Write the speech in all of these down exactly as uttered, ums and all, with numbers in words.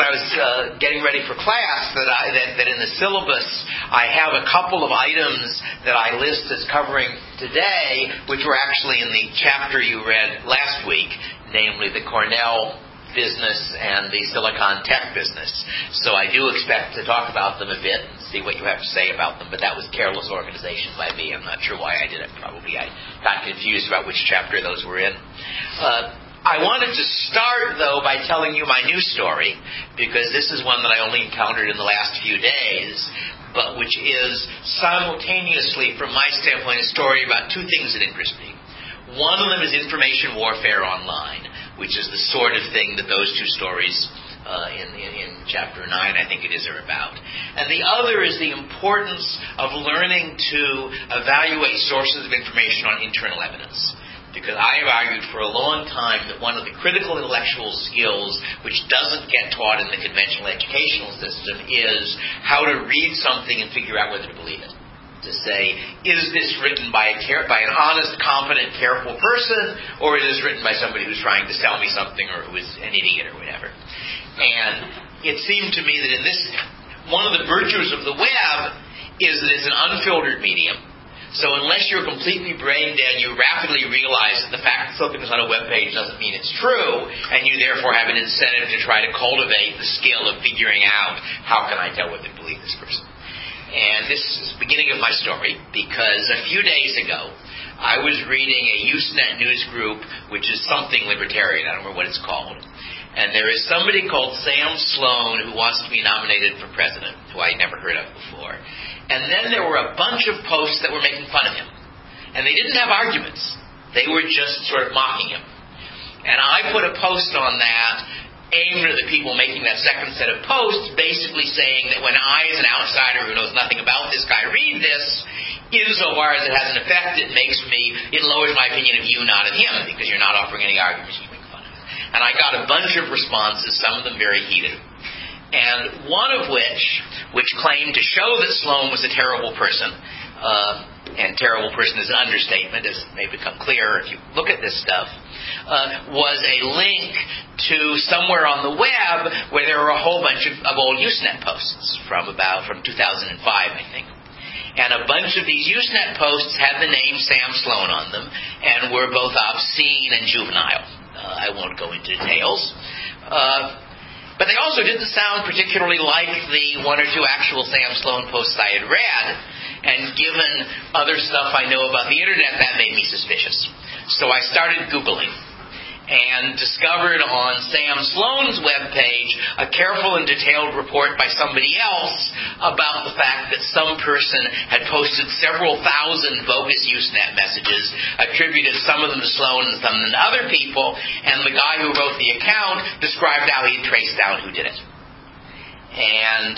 when I was uh, getting ready for class that, I, that that in the syllabus I have a couple of items that I list as covering today, which were actually in the chapter you read last week, namely the Cornell business and the Silicon Tech business. So I do expect to talk about them a bit and see what you have to say about them, but that was careless organization by me. I'm not sure why I did it. Probably I got confused about which chapter those were in. Uh, I wanted to start, though, by telling you my new story, because this is one that I only encountered in the last few days, but which is simultaneously, from my standpoint, a story about two things that interest me. One of them is information warfare online, which is the sort of thing that those two stories uh, in, in, in Chapter nine, I think it is, are about. And the other is the importance of learning to evaluate sources of information on internal evidence. Because I have argued for a long time that one of the critical intellectual skills which doesn't get taught in the conventional educational system is how to read something and figure out whether to believe it. To say, is this written by a care, by an honest, competent, careful person, or is this written by somebody who's trying to sell me something or who is an idiot or whatever? And it seemed to me that in this, one of the virtues of the web is that it's an unfiltered medium. So unless you're completely brain dead, you rapidly realize that the fact that something is on a web page doesn't mean it's true, and you therefore have an incentive to try to cultivate the skill of figuring out how can I tell whether to believe this person. And this is the beginning of my story, because a few days ago, I was reading a Usenet news group, which is something libertarian, I don't remember what it's called. And there is somebody called Sam Sloan who wants to be nominated for president, who I'd never heard of before. And then there were a bunch of posts that were making fun of him. And they didn't have arguments. They were just sort of mocking him. And I put a post on that aimed at the people making that second set of posts, basically saying that when I, as an outsider who knows nothing about this guy, read this, insofar as it has an effect, it makes me, it lowers my opinion of you, not of him, because you're not offering any arguments, you make fun of it. And I got a bunch of responses, some of them very heated. And one of which, which claimed to show that Sloan was a terrible person, uh, and terrible person is an understatement, as may become clearer if you look at this stuff, uh, was a link to somewhere on the web where there were a whole bunch of, of old Usenet posts from about, from two thousand five, I think. And a bunch of these Usenet posts had the name Sam Sloan on them, and were both obscene and juvenile. Uh, I won't go into details. Uh, But they also didn't sound particularly like the one or two actual Sam Sloan posts I had read, and given other stuff I know about the internet, that made me suspicious. So I started Googling, and discovered on Sam Sloan's webpage a careful and detailed report by somebody else about the fact that some person had posted several thousand bogus Usenet messages, attributed some of them to Sloan and some of them to other people, and the guy who wrote the account described how he traced down who did it. And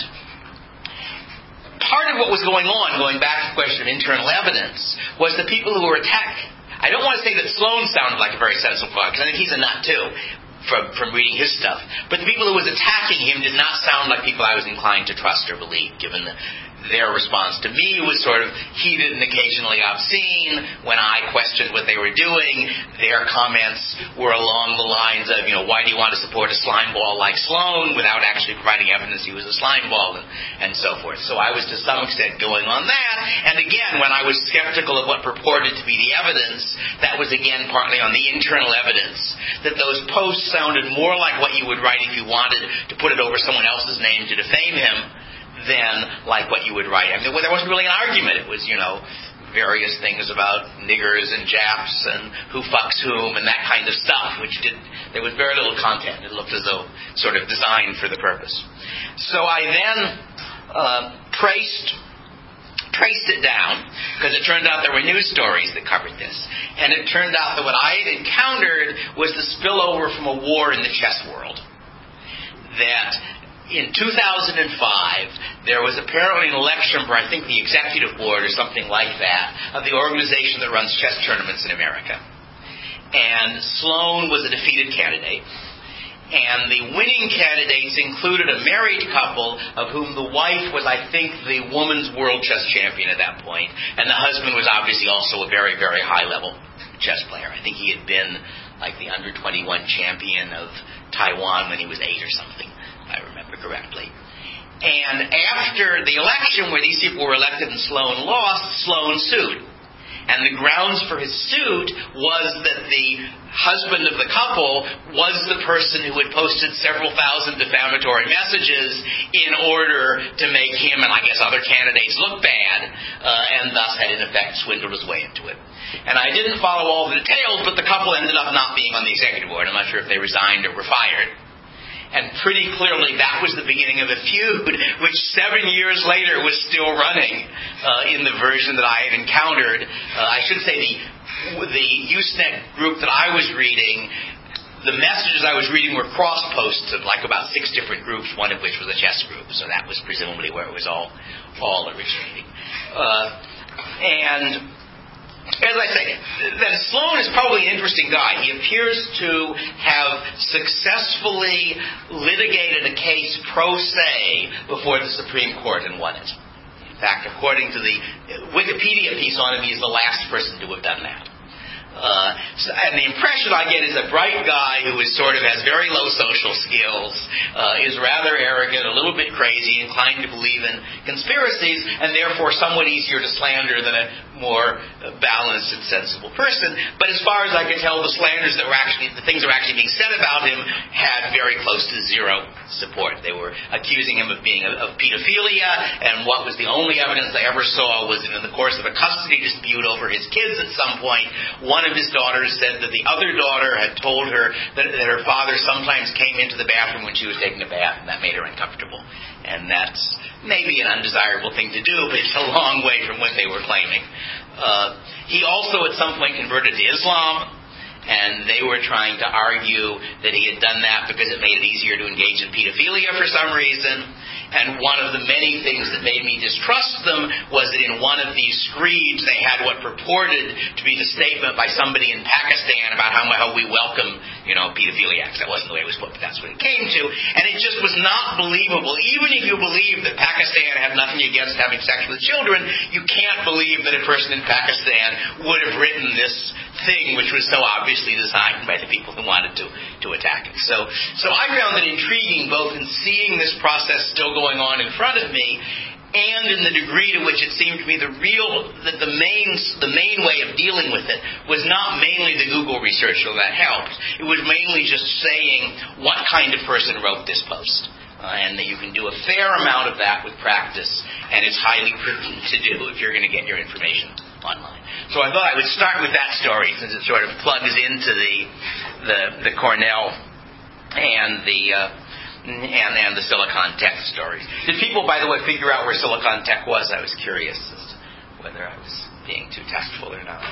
part of what was going on, going back to the question of internal evidence, was the people who were attacked. I don't want to say that Sloan sounded like a very sensible guy, because I think he's a nut too, from, from reading his stuff. But the people who was attacking him did not sound like people I was inclined to trust or believe, given the, their response to me was sort of heated and occasionally obscene. When I questioned what they were doing, their comments were along the lines of, you know, why do you want to support a slime ball like Sloan without actually providing evidence he was a slime ball, and, and so forth. So I was to some extent going on that. And again, when I was skeptical of what purported to be the evidence, that was again partly on the internal evidence, that those posts sounded more like what you would write if you wanted to put it over someone else's name to defame him, than like what you would write. I mean, there wasn't really an argument. It was, you know, various things about niggers and Japs and who fucks whom and that kind of stuff, which did, there was very little content. It looked as though sort of designed for the purpose. So I then uh, traced traced it down, because it turned out there were news stories that covered this. And it turned out that what I had encountered was the spillover from a war in the chess world. That in two thousand five, there was apparently an election for, I think, the executive board or something like that, of the organization that runs chess tournaments in America. And Sloan was a defeated candidate. And the winning candidates included a married couple of whom the wife was, I think, the woman's world chess champion at that point. And the husband was obviously also a very, very high-level chess player. I think he had been like the under twenty-one champion of Taiwan when he was eight or something, I remember. remember correctly. And after the election where these people were elected and Sloan lost, Sloan sued. And the grounds for his suit was that the husband of the couple was the person who had posted several thousand defamatory messages in order to make him and I guess other candidates look bad, uh, and thus had in effect swindled his way into it. And I didn't follow all the details, but the couple ended up not being on the executive board. I'm not sure if they resigned or were fired. And pretty clearly that was the beginning of a feud, which seven years later was still running uh, in the version that I had encountered. Uh, I should say the the Usenet group that I was reading, the messages I was reading were cross-posts of like about six different groups, one of which was a chess group. So that was presumably where it was all, all originating. Uh, and... As I say, that Sloan is probably an interesting guy. He appears to have successfully litigated a case pro se before the Supreme Court and won it. In fact, according to the Wikipedia piece on him, he is the last person to have done that. Uh, so, and the impression I get is a bright guy who is sort of has very low social skills, uh, is rather arrogant, a little bit crazy, inclined to believe in conspiracies, and therefore somewhat easier to slander than a more balanced and sensible person. But as far as I could tell, the slanders that were actually, the things that were actually being said about him had very close to zero support. They were accusing him of being of, of pedophilia, and what was the only evidence they ever saw was that in the course of a custody dispute over his kids at some point, one of his daughters said that the other daughter had told her that, that her father sometimes came into the bathroom when she was taking a bath, and that made her uncomfortable. And that's maybe an undesirable thing to do, but it's a long way from what they were claiming. Uh, he also at some point converted to Islam, and they were trying to argue that he had done that because it made it easier to engage in pedophilia for some reason. And one of the many things that made me distrust them was that in one of these screeds they had what purported to be the statement by somebody in Pakistan about how, how we welcome, you know, pedophiliacs. That wasn't the way it was put, but that's what it came to. And it just was not believable. Even if you believe that Pakistan had nothing against having sex with children, you can't believe that a person in Pakistan would have written this thing which was so obviously designed by the people who wanted to, to attack it. So, so I found it intriguing both in seeing this process still going going on in front of me, and in the degree to which it seemed to me the real, that the main, the main way of dealing with it was not mainly the Google research, so that helped. It was mainly just saying what kind of person wrote this post. Uh, and that you can do a fair amount of that with practice, and it's highly prudent to do if you're going to get your information online. So I thought I would start with that story, since it sort of plugs into the the, the Cornell and the uh, And, and the Silicon Tech stories. Did people, by the way, figure out where Silicon Tech was? I was curious as to whether I was being too tactful or not.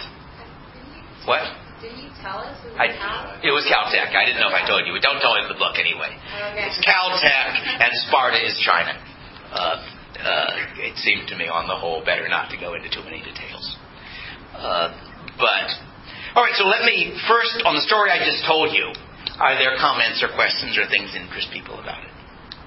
What? Did you tell us? It was, I, Cal- it was Caltech. I didn't know if I told you. Don't tell it in the book anyway. Okay. It's Caltech, and Sparta is China. Uh, uh, it seemed to me, on the whole, better not to go into too many details. Uh, but, all right, so let me, first, on the story I just told you, are there comments or questions or things that interest people about it?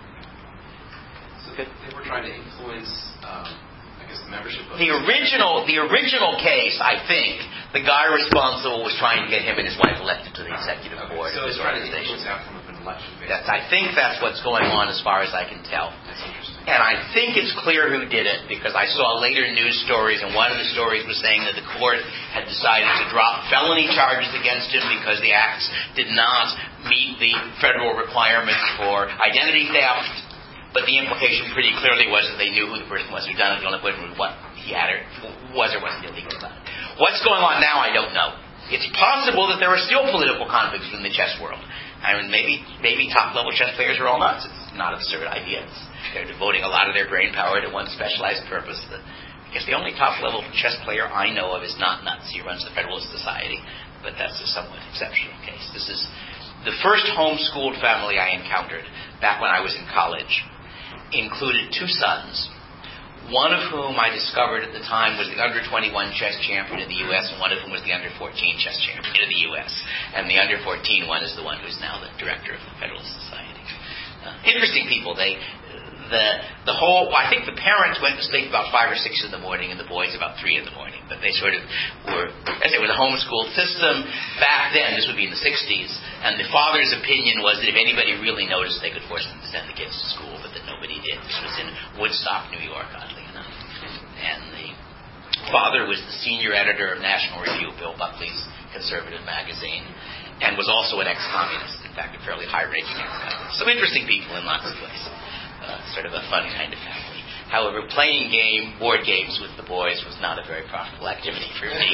So they, they were trying to influence, um, I guess, the membership of the original. The original case, I think, the guy responsible was trying to get him and his wife elected to the executive okay, board so of this trying to organization. influence the outcome of an election. That's, I think that's what's going on, as far as I can tell. That's interesting. And I think it's clear who did it, because I saw later news stories, and one of the stories was saying that the court had decided to drop felony charges against him because the acts did not meet the federal requirements for identity theft. But the implication pretty clearly was that they knew who the person was who done it. The only question was what he had or was or wasn't illegal about it. What's going on now, I don't know. It's possible that there are still political conflicts in the chess world. I mean, maybe maybe top-level chess players are all nuts. It's not an absurd idea. It's, they're devoting a lot of their brain power to one specialized purpose. The, I guess the only top-level chess player I know of is not nuts. He runs the Federalist Society, but that's a somewhat exceptional case. This is the first homeschooled family I encountered back when I was in college. Included two sons, one of whom I discovered at the time was the under twenty-one chess champion in the U S, and one of whom was the under fourteen chess champion in the U S. And the under fourteen one is the one who's now the director of the Federalist Society. Uh, interesting people. They the the whole. I think the parents went to sleep about five or six in the morning, and the boys about three in the morning. But they sort of were, as it was a homeschooled system back then. This would be in the sixties, and the father's opinion was that if anybody really noticed, they could force them to send the kids to school, but that nobody did. This was in Woodstock, New York, oddly enough, and the father was the senior editor of National Review, Bill Buckley's conservative magazine, and was also an ex-communist. In fact, a fairly high-ranking ex-communist. Some interesting people in lots of ways. Uh, sort of a fun kind of family. However, playing game, board games with the boys was not a very profitable activity for me.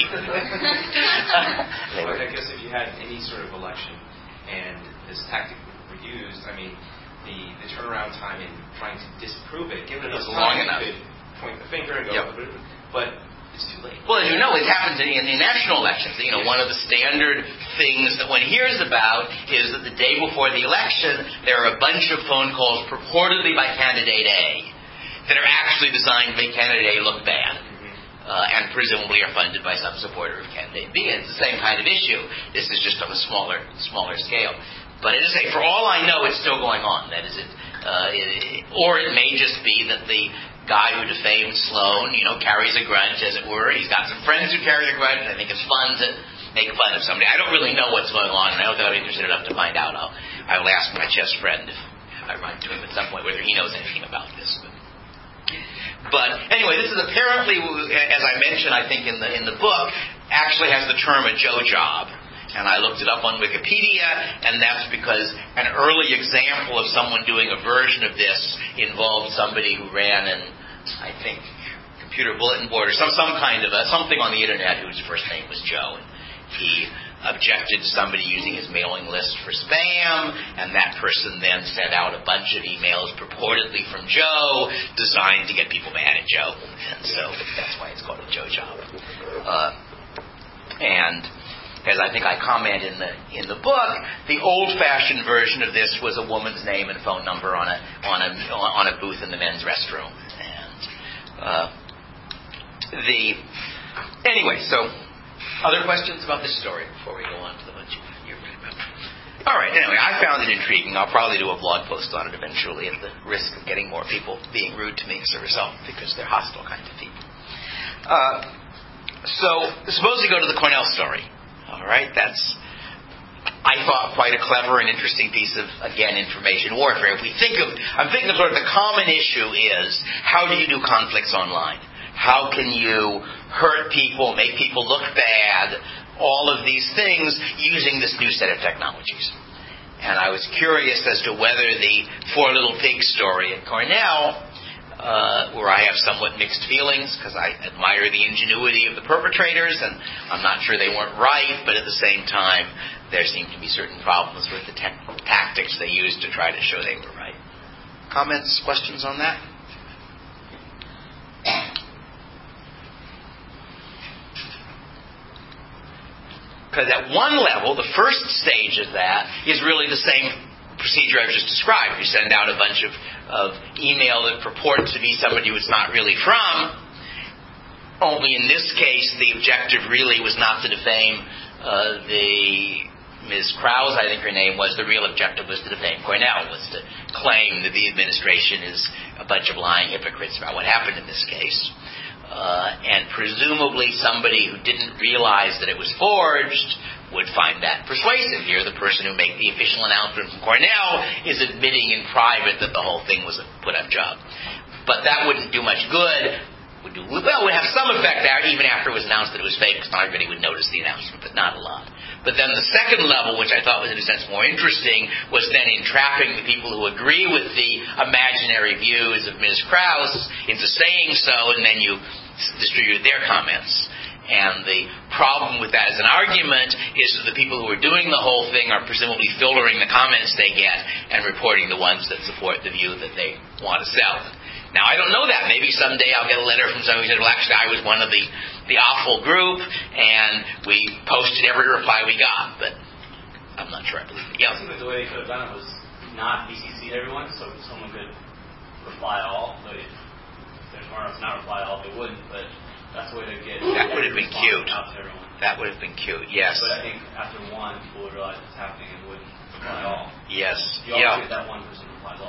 Well, I guess if you had any sort of election and this tactic were used, I mean, the, the turnaround time in trying to disprove it, given enough long time, enough. you could point the finger and go, Yep. but it's too late. Well, as you know, it happens in, in the national elections. You know, one of the standard things that one hears about is that the day before the election, there are a bunch of phone calls purportedly by candidate A that are actually designed to make candidate A look bad, uh, and presumably are funded by some supporter of candidate B. And it's the same kind of issue. This is just on a smaller, smaller scale. But as I say, for all I know, it's still going on. That is, it, uh, it, or it may just be that the guy who defamed Sloan, you know, carries a grudge, as it were. He's got some friends who carry a grudge, and I think it's fun to make fun of somebody. I don't really know what's going on, and I don't think I'm interested enough to find out. I'll, I will ask my chess friend if I run to him at some point whether he knows anything about this. But, but anyway, this is apparently, as I mentioned, I think in the in the book, actually has the term a Joe job. And I looked it up on Wikipedia, and that's because an early example of someone doing a version of this involved somebody who ran an, I think, computer bulletin board or some some kind of a, something on the internet whose first name was Joe. And he objected to somebody using his mailing list for spam, and that person then sent out a bunch of emails purportedly from Joe designed to get people mad at Joe. And so that's why it's called a Joe job. Uh, and... As I think I comment in the in the book, the old-fashioned version of this was a woman's name and phone number on a on a on a booth in the men's restroom. And uh, the anyway, so other questions about this story before we go on to the bunch you've read about? All right. Anyway, I found it intriguing. I'll probably do a blog post on it eventually, at the risk of getting more people being rude to me as a result, because they're hostile kinds of people. Uh, so suppose we go to the Cornell story. All right, that's, I thought, quite a clever and interesting piece of, again, information warfare. If we think of, I'm thinking of sort of the common issue is, how do you do conflicts online? How can you hurt people, make people look bad, all of these things using this new set of technologies? And I was curious as to whether the Four Little Pigs story at Cornell, Uh, where I have somewhat mixed feelings, because I admire the ingenuity of the perpetrators, and I'm not sure they weren't right, but at the same time, there seemed to be certain problems with the te- tactics they used to try to show they were right. Comments, questions on that? Because at one level, the first stage of that is really the same procedure I've just described. You send out a bunch of, of email that purports to be somebody who it's not really from, only in this case the objective really was not to defame uh, the Miz Krause, I think her name was. The real objective was to defame Cornell, was to claim that the administration is a bunch of lying hypocrites about what happened in this case. Uh, and presumably somebody who didn't realize that it was forged would find that persuasive. Here, the person who made the official announcement from Cornell is admitting in private that the whole thing was a put-up job. But that wouldn't do much good. Would do, well, it would have some effect out even after it was announced that it was fake, because not everybody would notice the announcement, but not a lot. But then the second level, which I thought was in a sense more interesting, was then entrapping the people who agree with the imaginary views of Miz Krause into saying so, and then you distribute their comments. And the problem with that as an argument is that the people who are doing the whole thing are presumably filtering the comments they get and reporting the ones that support the view that they want to sell. Now, I don't know that. Maybe someday I'll get a letter from somebody who said, well, actually, I was one of the, the awful group, and we posted every reply we got. But I'm not sure I believe it. Yeah. I think that the way they could have done it was not B C C everyone, so someone could reply all. But if there's more enough to not reply all, they wouldn't. But that's the way to get. That would have been cute. Out to everyone. That would have been cute. Yes. But I think after one, people would realize what's happening and wouldn't reply all. Yes. You always yeah. get that one person replies all.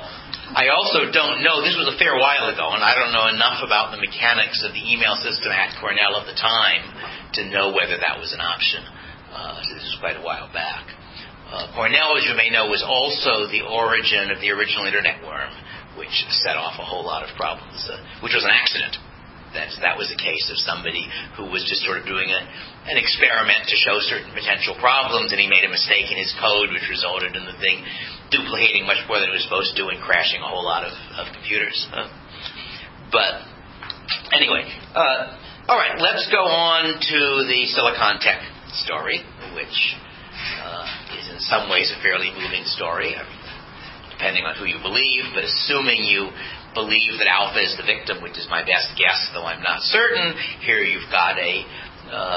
I also don't know, this was a fair while ago, and I don't know enough about the mechanics of the email system at Cornell at the time to know whether that was an option. Uh, this was quite a while back. Uh, Cornell, as you may know, was also the origin of the original internet worm, which set off a whole lot of problems, uh, which was an accident. That's, that was a case of somebody who was just sort of doing a, an experiment to show certain potential problems, and he made a mistake in his code, which resulted in the thing duplicating much more than it was supposed to and crashing a whole lot of, of computers. Uh, but anyway, uh, all right, let's go on to the Silicon Tech story, which uh, is in some ways a fairly moving story, depending on who you believe, but assuming you believe that Alpha is the victim, which is my best guess, though I'm not certain. Here you've got a, uh,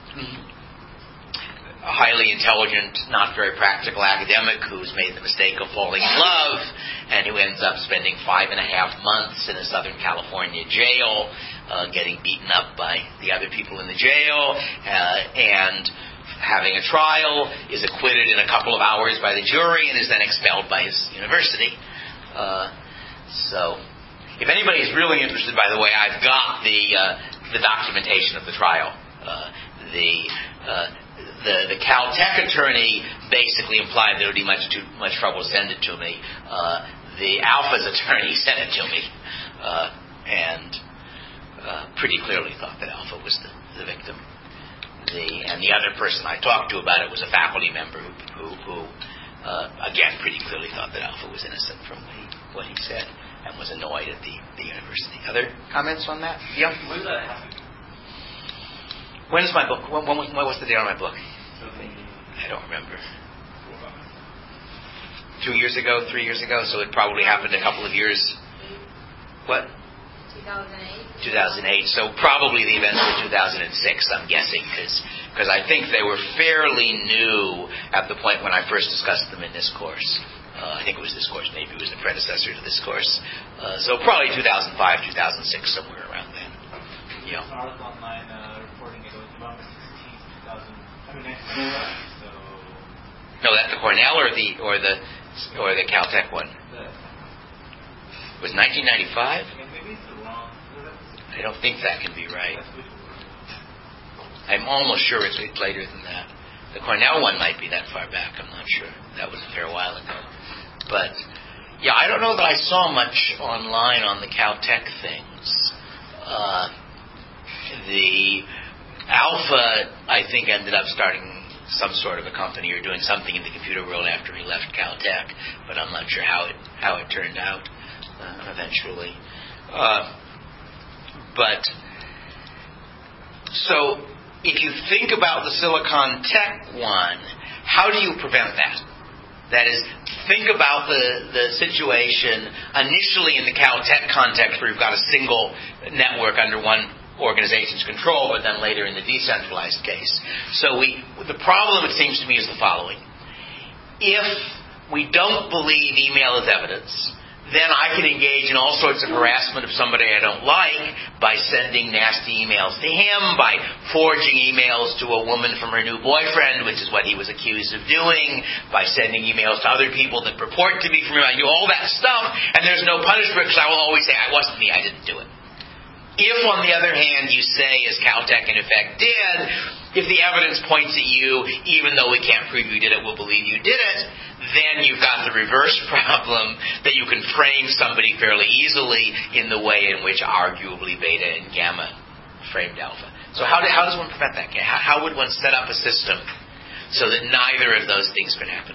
a highly intelligent, not very practical academic who's made the mistake of falling in love, and who ends up spending five and a half months in a Southern California jail, uh, getting beaten up by the other people in the jail, uh, and having a trial, is acquitted in a couple of hours by the jury, and is then expelled by his university. Uh, So, if anybody is really interested, by the way, I've got the uh, the documentation of the trial. Uh, the uh, the the Caltech attorney basically implied there would be much too much trouble to send it to me. Uh, the Alpha's attorney sent it to me, uh, and uh, pretty clearly thought that Alpha was the, the victim. The and the other person I talked to about it was a faculty member who, who, who uh, again, pretty clearly thought that Alpha was innocent from what he, what he said, and was annoyed at the, the university. Other comments on that? Yep. When did that happen? When is my book? When, when, was, when was the date on my book? I don't remember. Two years ago, three years ago, so it probably happened a couple of years. What? two thousand eight. two thousand eight. So probably the events were two thousand six, I'm guessing, because I think they were fairly new at the point when I first discussed them in this course. Uh, I think it was this course. Maybe it was the predecessor to this course. Uh, so probably two thousand five, two thousand six, somewhere around then. Yeah. There's an article online uh, reporting it was November sixteenth, two thousand. I mean, nineteen ninety-five. So. No, that's the Cornell or the or the or the Caltech one. The, was nineteen ninety-five? Maybe it's the wrong. I don't think that can be right. I'm almost sure it's later than that. The Cornell one might be that far back. I'm not sure. That was a fair while ago. But, yeah, I don't know that I saw much online on the Caltech things. Uh, the Alpha, I think, ended up starting some sort of a company or doing something in the computer world after he left Caltech, but I'm not sure how it how it turned out uh, eventually. Uh, but, so, if you think about the Silicon Tech one, how do you prevent that? That is, think about the, the situation initially in the Caltech context where you've got a single network under one organization's control, but then later in the decentralized case. So we, the problem, it seems to me, is the following. If we don't believe email is evidence, then I can engage in all sorts of harassment of somebody I don't like by sending nasty emails to him, by forging emails to a woman from her new boyfriend, which is what he was accused of doing, by sending emails to other people that purport to be from him. I do all that stuff, and there's no punishment because I will always say, it wasn't me, I didn't do it. If, on the other hand, you say, as Caltech in effect did, if the evidence points at you, even though we can't prove you did it, we'll believe you did it, then you've got the reverse problem that you can frame somebody fairly easily in the way in which arguably beta and gamma framed alpha. So how, do, how does one prevent that? How, how would one set up a system so that neither of those things could happen?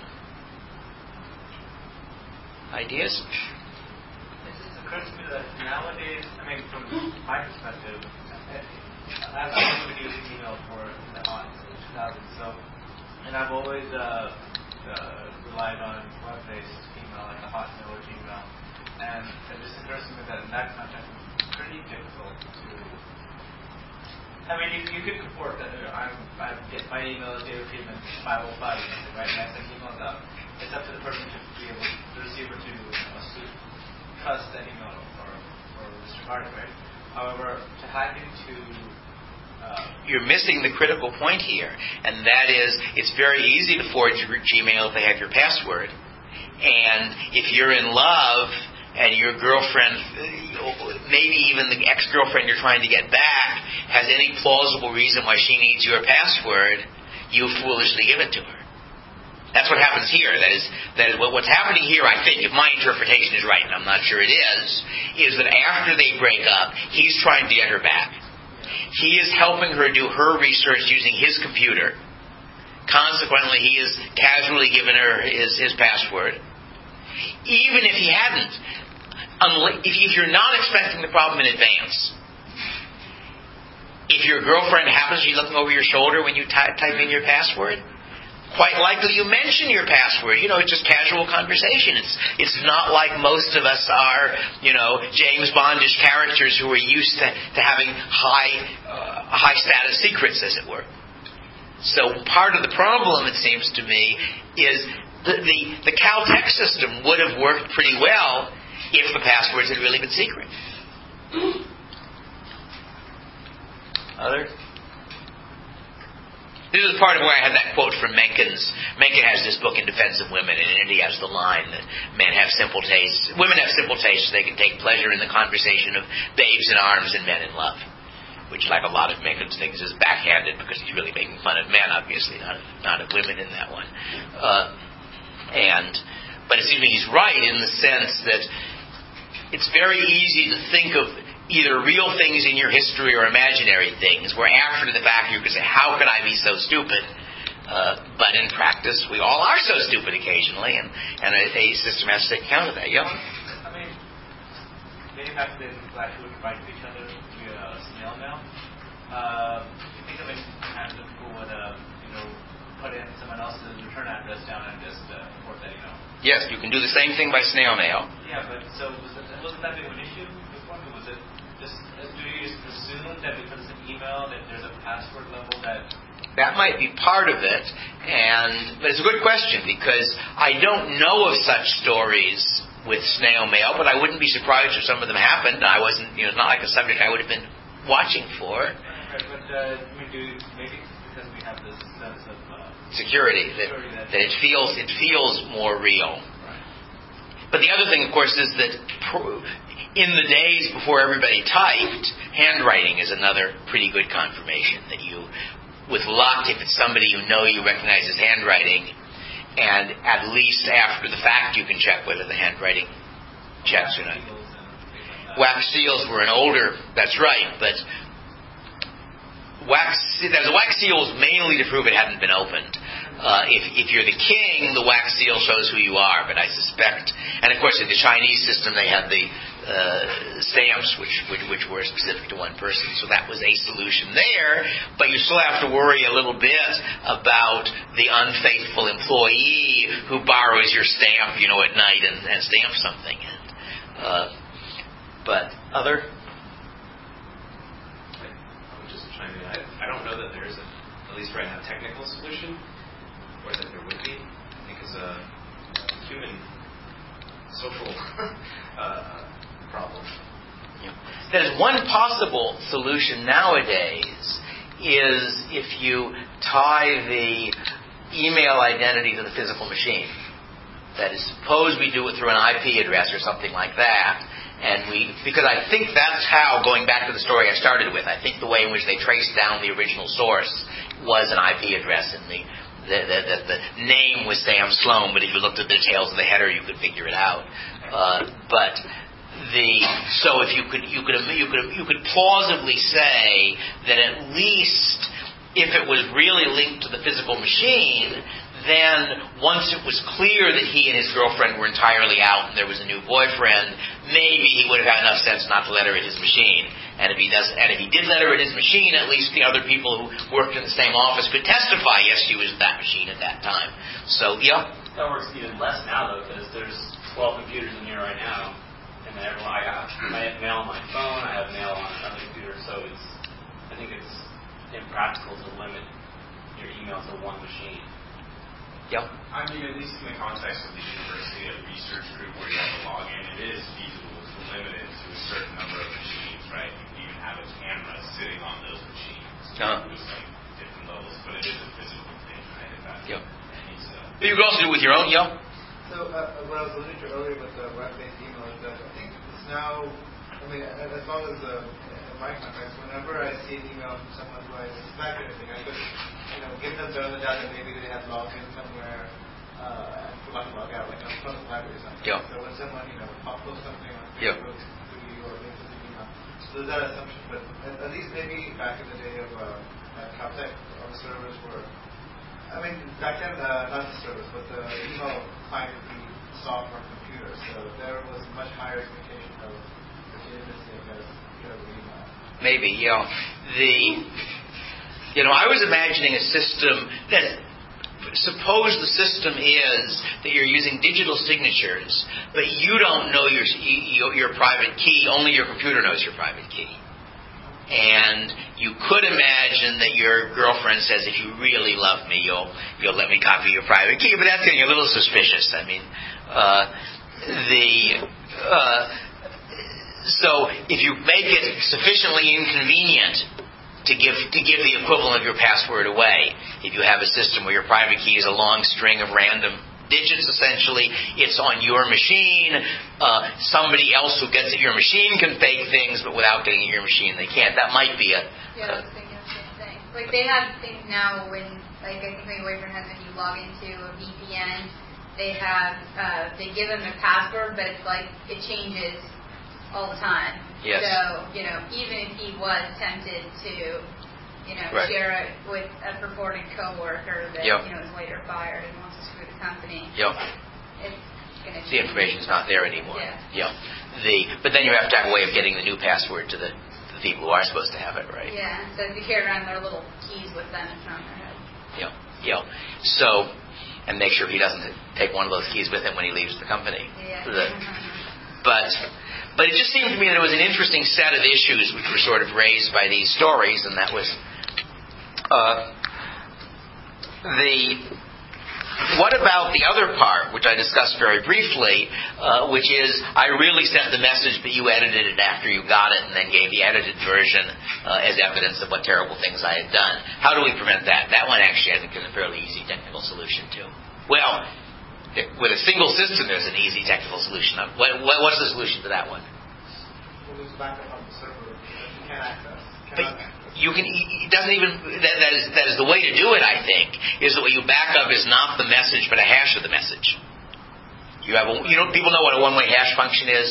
Ideas? Occurs to me that nowadays, I mean, from my perspective, I've been using email for the on two thousand, so, and I've always uh, uh, relied on web-based email, like a Hotmail or Gmail, and it just occurs to me that in that context, it's pretty difficult to. I mean, you, you could comport that. You know, I'm, I get my email is David Friedman five oh five, right? And I send emails out. It's up to the person to be able, the receiver to uh, trust that email or, or disregard it, right? However, to hack into uh, you're missing the critical point here, and that is it's very easy to forge your Gmail if they have your password. And if you're in love, and your girlfriend, maybe even the ex-girlfriend you're trying to get back, has any plausible reason why she needs your password, you foolishly give it to her. That's what happens here. That is, that is what's happening here, I think, if my interpretation is right, and I'm not sure it is, is that after they break up, he's trying to get her back. He is helping her do her research using his computer. Consequently, he has casually given her his, his password. Even if he hadn't, if you're not expecting the problem in advance, if your girlfriend happens to be looking over your shoulder when you type, type in your password, quite likely you mention your password. You know, it's just casual conversation. It's it's not like most of us are, you know, James Bondish characters who are used to, to having high uh, high status secrets, as it were. So part of the problem, it seems to me, is the, the, the Caltech system would have worked pretty well if the passwords had really been secret. Other? This is part of where I had that quote from Mencken's. Mencken has this book in defense of women, and in it he has the line that men have simple tastes. Women have simple tastes. They can take pleasure in the conversation of babes in arms and men in love. Which, like a lot of Mencken's things, is backhanded because he's really making fun of men, obviously, not of, not of women in that one. Uh, and, but it seems to me he's right in the sense that it's very easy to think of either real things in your history or imaginary things, where after the fact you could say, how could I be so stupid? Uh, but in practice, we all are so stupid occasionally, and, and a, a system has to take account of that. Yeah? I mean, maybe back then people actually would write to each other via snail mail. Uh, you think of it times that people would, uh, you know, put in someone else's return address down and just uh, report that email. Yes, you can do the same thing by snail mail. Yeah, but so was it, wasn't that big of an issue before? Was it just, do you just assume that because it's an email that there's a password level that... That might be part of it, and but it's a good question because I don't know of such stories with snail mail, but I wouldn't be surprised if some of them happened. I wasn't, you know, it's not like a subject I would have been watching for. Right, but uh, we do maybe because we have this sense of uh, security, that, security that, that it feels it feels more real. Right. But the other thing, of course, is that in the days before everybody typed, handwriting is another pretty good confirmation that you. With luck, if it's somebody you know you recognize as handwriting, and at least after the fact you can check whether the handwriting checks or not. Wax seals were an older, that's right, but wax, the wax seal was mainly to prove it hadn't been opened. Uh, if, if you're the king, the wax seal shows who you are, but I suspect, and of course in the Chinese system they had the uh, stamps which, which which were specific to one person, so that was a solution there, but you still have to worry a little bit about the unfaithful employee who borrows your stamp, you know, at night and, and stamps something. And, uh, but other? I would just chime in. I, I don't know that there is, a, at least right now, a technical solution, or that there would be. I think as a human social uh, problem. Yeah. That is one possible solution nowadays is if you tie the email identity to the physical machine. That is, suppose we do it through an I P address or something like that, and we, because I think that's how, going back to the story I started with, I think the way in which they traced down the original source was an I P address, and the the, the, the, the name was Sam Sloan, but if you looked at the details of the header, you could figure it out. Uh, but the so if you could you could you could you could plausibly say that at least if it was really linked to the physical machine, then once it was clear that he and his girlfriend were entirely out and there was a new boyfriend, maybe he would have had enough sense not to let her at his machine. And if he does, and if he did let her at his machine, at least the other people who worked in the same office could testify, yes, she was at that machine at that time. So, yeah. That works even less now, though, because there's twelve computers in here right now, and then everyone, I got I have mail on my phone, I have mail on another computer, so it's, I think it's impractical to limit your email to one machine. Yep. I mean, at least in the context of the university, a research group where you have to log in, it is feasible to limit it to a certain number of machines, right? You can even have a camera sitting on those machines. Uh-huh. Just like different levels, but it is a physical thing, right? If that yep. needs to... But you can also do it with your own, yeah? So uh, what I was alluding to earlier with the web-based email is that I think it's now, I mean, as long as uh, in my context, whenever I see an email from someone who I suspect anything, I could, you know, give them the data that maybe they have logged in somewhere uh, and forgot to log out, like on the library or something. Yeah. So when someone, you know, posts something on yeah. Facebook to you or links to the email, so there's that assumption. But at, at least maybe back in the day of uh, at Caltech, our servers were, I mean, back then, uh, not the service, but the email client would be software and computer, so there was much higher expectation of legitimacy, I guess, of email. Maybe, yeah. The, you know, I was imagining a system that, suppose the system is that you're using digital signatures, but you don't know your your private key, only your computer knows your private key. And you could imagine that your girlfriend says, if you really love me, you'll you'll let me copy your private key. But that's getting a little suspicious. I mean, uh, the uh, so if you make it sufficiently inconvenient to give to give the equivalent of your password away, if you have a system where your private key is a long string of random digits, essentially, it's on your machine. Uh, somebody else who gets at your machine can fake things, but without getting at your machine, they can't. That might be a... Yeah, I was thinking the same thing. Like, they have things now when, like, I think my boyfriend has when you log into a V P N, they have, uh, they give them a password, but it's like, it changes all the time. Yes. So, you know, even if he was tempted to, you know, right. share it with a purported coworker that, yep. you know, is later fired and wants to screw the company, yep. it's going to the information's not there anymore. Yeah. Yep. The but then you have to have a way of getting the new password to the, the people who are supposed to have it, right? Yeah. So if you carry around their little keys with them, it's not in their head. Yep. Yep. So, and make sure he doesn't take one of those keys with him when he leaves the company. Yeah. The, but but it just seemed to me that it was an interesting set of issues which were sort of raised by these stories, and that was uh, the. What about the other part, which I discussed very briefly, uh, which is I really sent the message, but you edited it after you got it and then gave the edited version uh, as evidence of what terrible things I had done. How do we prevent that? That one actually, I think, is a fairly easy technical solution, too. Well, with a single system, there's an easy technical solution. What, what, what's the solution to that one? Well, there's backup on the server that you can't access. But you can. It doesn't even. That, that is that is the way to do it. I think is that what you back up is not the message, but a hash of the message. You have. A, you know, people know what a one-way hash function is.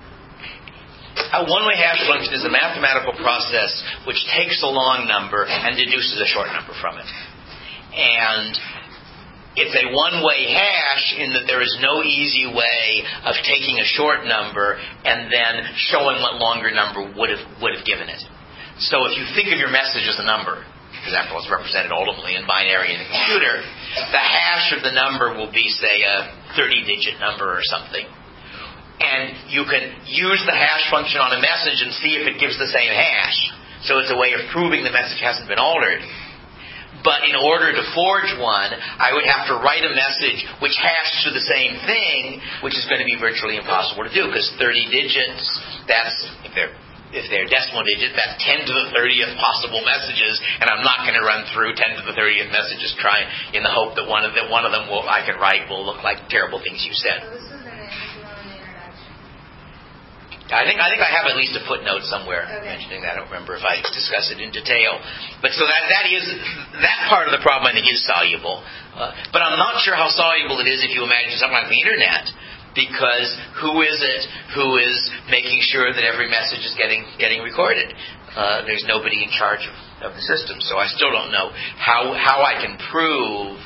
A one-way hash function is a mathematical process which takes a long number and deduces a short number from it. And it's a one-way hash in that there is no easy way of taking a short number and then showing what longer number would have would have given it. So if you think of your message as a number, because after all it's represented ultimately in binary in a computer, the hash of the number will be, say, a thirty-digit number or something. And you can use the hash function on a message and see if it gives the same hash. So it's a way of proving the message hasn't been altered. But in order to forge one, I would have to write a message which hashed to the same thing, which is going to be virtually impossible to do, because thirty digits, that's, if they're if they're decimal digits, that's ten to the thirtieth possible messages, and I'm not going to run through ten to the thirtieth messages trying in the hope that one of them, one of them will, I can write will look like terrible things you said. So this was in the, in the introduction. I think I think I have at least a footnote somewhere okay. mentioning that. I don't remember if I discuss it in detail. But so that that is that part of the problem I think is soluble. Uh, but I'm not sure how soluble it is if you imagine something like the internet. Because who is it who is making sure that every message is getting getting recorded? Uh, there's nobody in charge of, of the system, so I still don't know how how I can prove.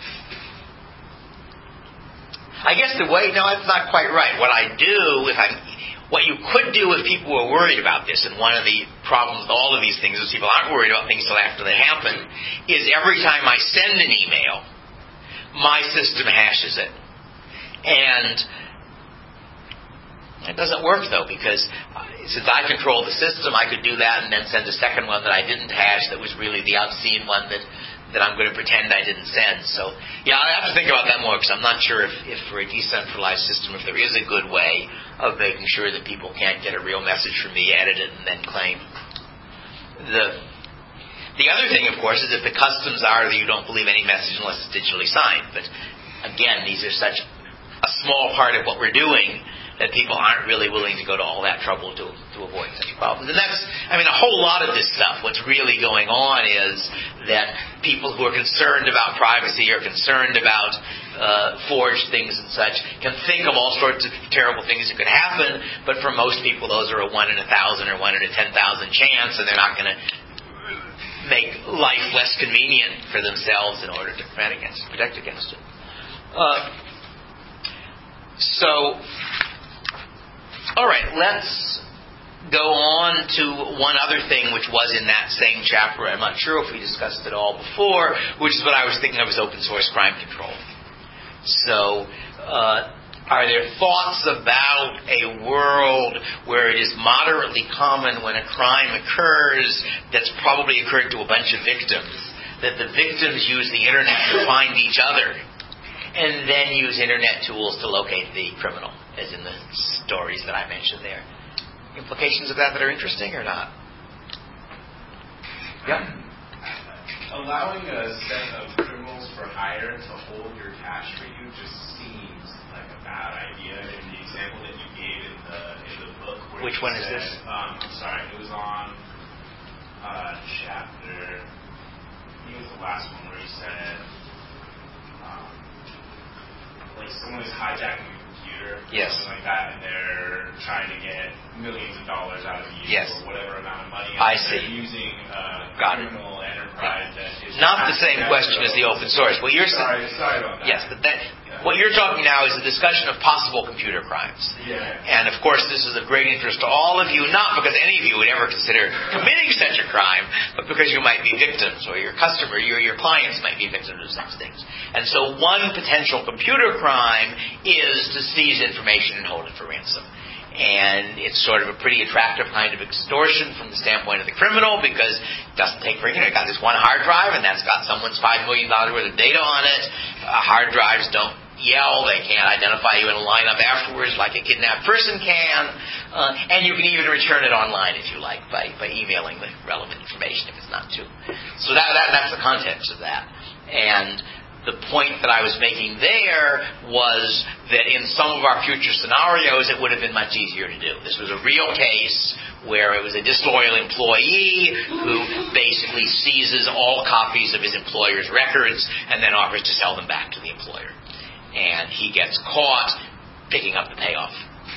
I guess the way no, that's not quite right. What I do if I, what you could do if people were worried about this, and one of the problems with all of these things is people aren't worried about things till after they happen, is every time I send an email, my system hashes it, and it doesn't work, though, because since I control the system, I could do that and then send a second one that I didn't hash that was really the obscene one that, that I'm going to pretend I didn't send. So, yeah, I have to think about that more, because I'm not sure if, if for a decentralized system, if there is a good way of making sure that people can't get a real message from me, edit it, and then claim. The the other thing, of course, is that the customs are that you don't believe any message unless it's digitally signed. But, again, these are such a small part of what we're doing that people aren't really willing to go to all that trouble to to avoid such problems. And that's, I mean, a whole lot of this stuff. What's really going on is that people who are concerned about privacy or concerned about uh, forged things and such can think of all sorts of terrible things that could happen, but for most people those are a one in a thousand or one in a ten thousand chance, and they're not going to make life less convenient for themselves in order to prevent against, protect against it. Uh, so, all right, let's go on to one other thing which was in that same chapter. I'm not sure if we discussed it all before, which is what I was thinking of as open source crime control. So, uh, are there thoughts about a world where it is moderately common when a crime occurs that's probably occurred to a bunch of victims, that the victims use the internet to find each other and then use internet tools to locate the criminal, as in the stories that I mentioned there? Implications of that that are interesting or not? Yep. Allowing a set of criminals for hire to hold your cash for you just seems like a bad idea. In the example that you gave in the in the book, where which you one said, is this? Um, I'm sorry, it was on uh, chapter. I think it was the last one where you said, um, like someone is hijacking your computer, yes, something like that, and they're trying to get millions of dollars out of you, yes, or whatever amount of money. And I they're see. Using a Got criminal it. enterprise that is not the same question as the open source. What you're sorry, saying, sorry about that. yes, but that, yeah. What you're talking now is a discussion of possible computer crimes. Yeah. And of course, this is of great interest to all of you, not because any of you would ever consider committing such a crime, but because you might be victims, or your customer, your your clients might be victims of such things. And so, one potential computer crime is to seize information and hold it for ransom. And it's sort of a pretty attractive kind of extortion from the standpoint of the criminal, because it doesn't take very, you know, it got this one hard drive and that's got someone's five million dollars worth of data on it. Uh, hard drives don't yell, they can't identify you in a lineup afterwards like a kidnapped person can. Uh, and you can even return it online if you like by, by emailing the relevant information if it's not too. So that, that that's the context of that. And the point that I was making there was that in some of our future scenarios, it would have been much easier to do. This was a real case where it was a disloyal employee who basically seizes all copies of his employer's records and then offers to sell them back to the employer. And he gets caught picking up the payoff.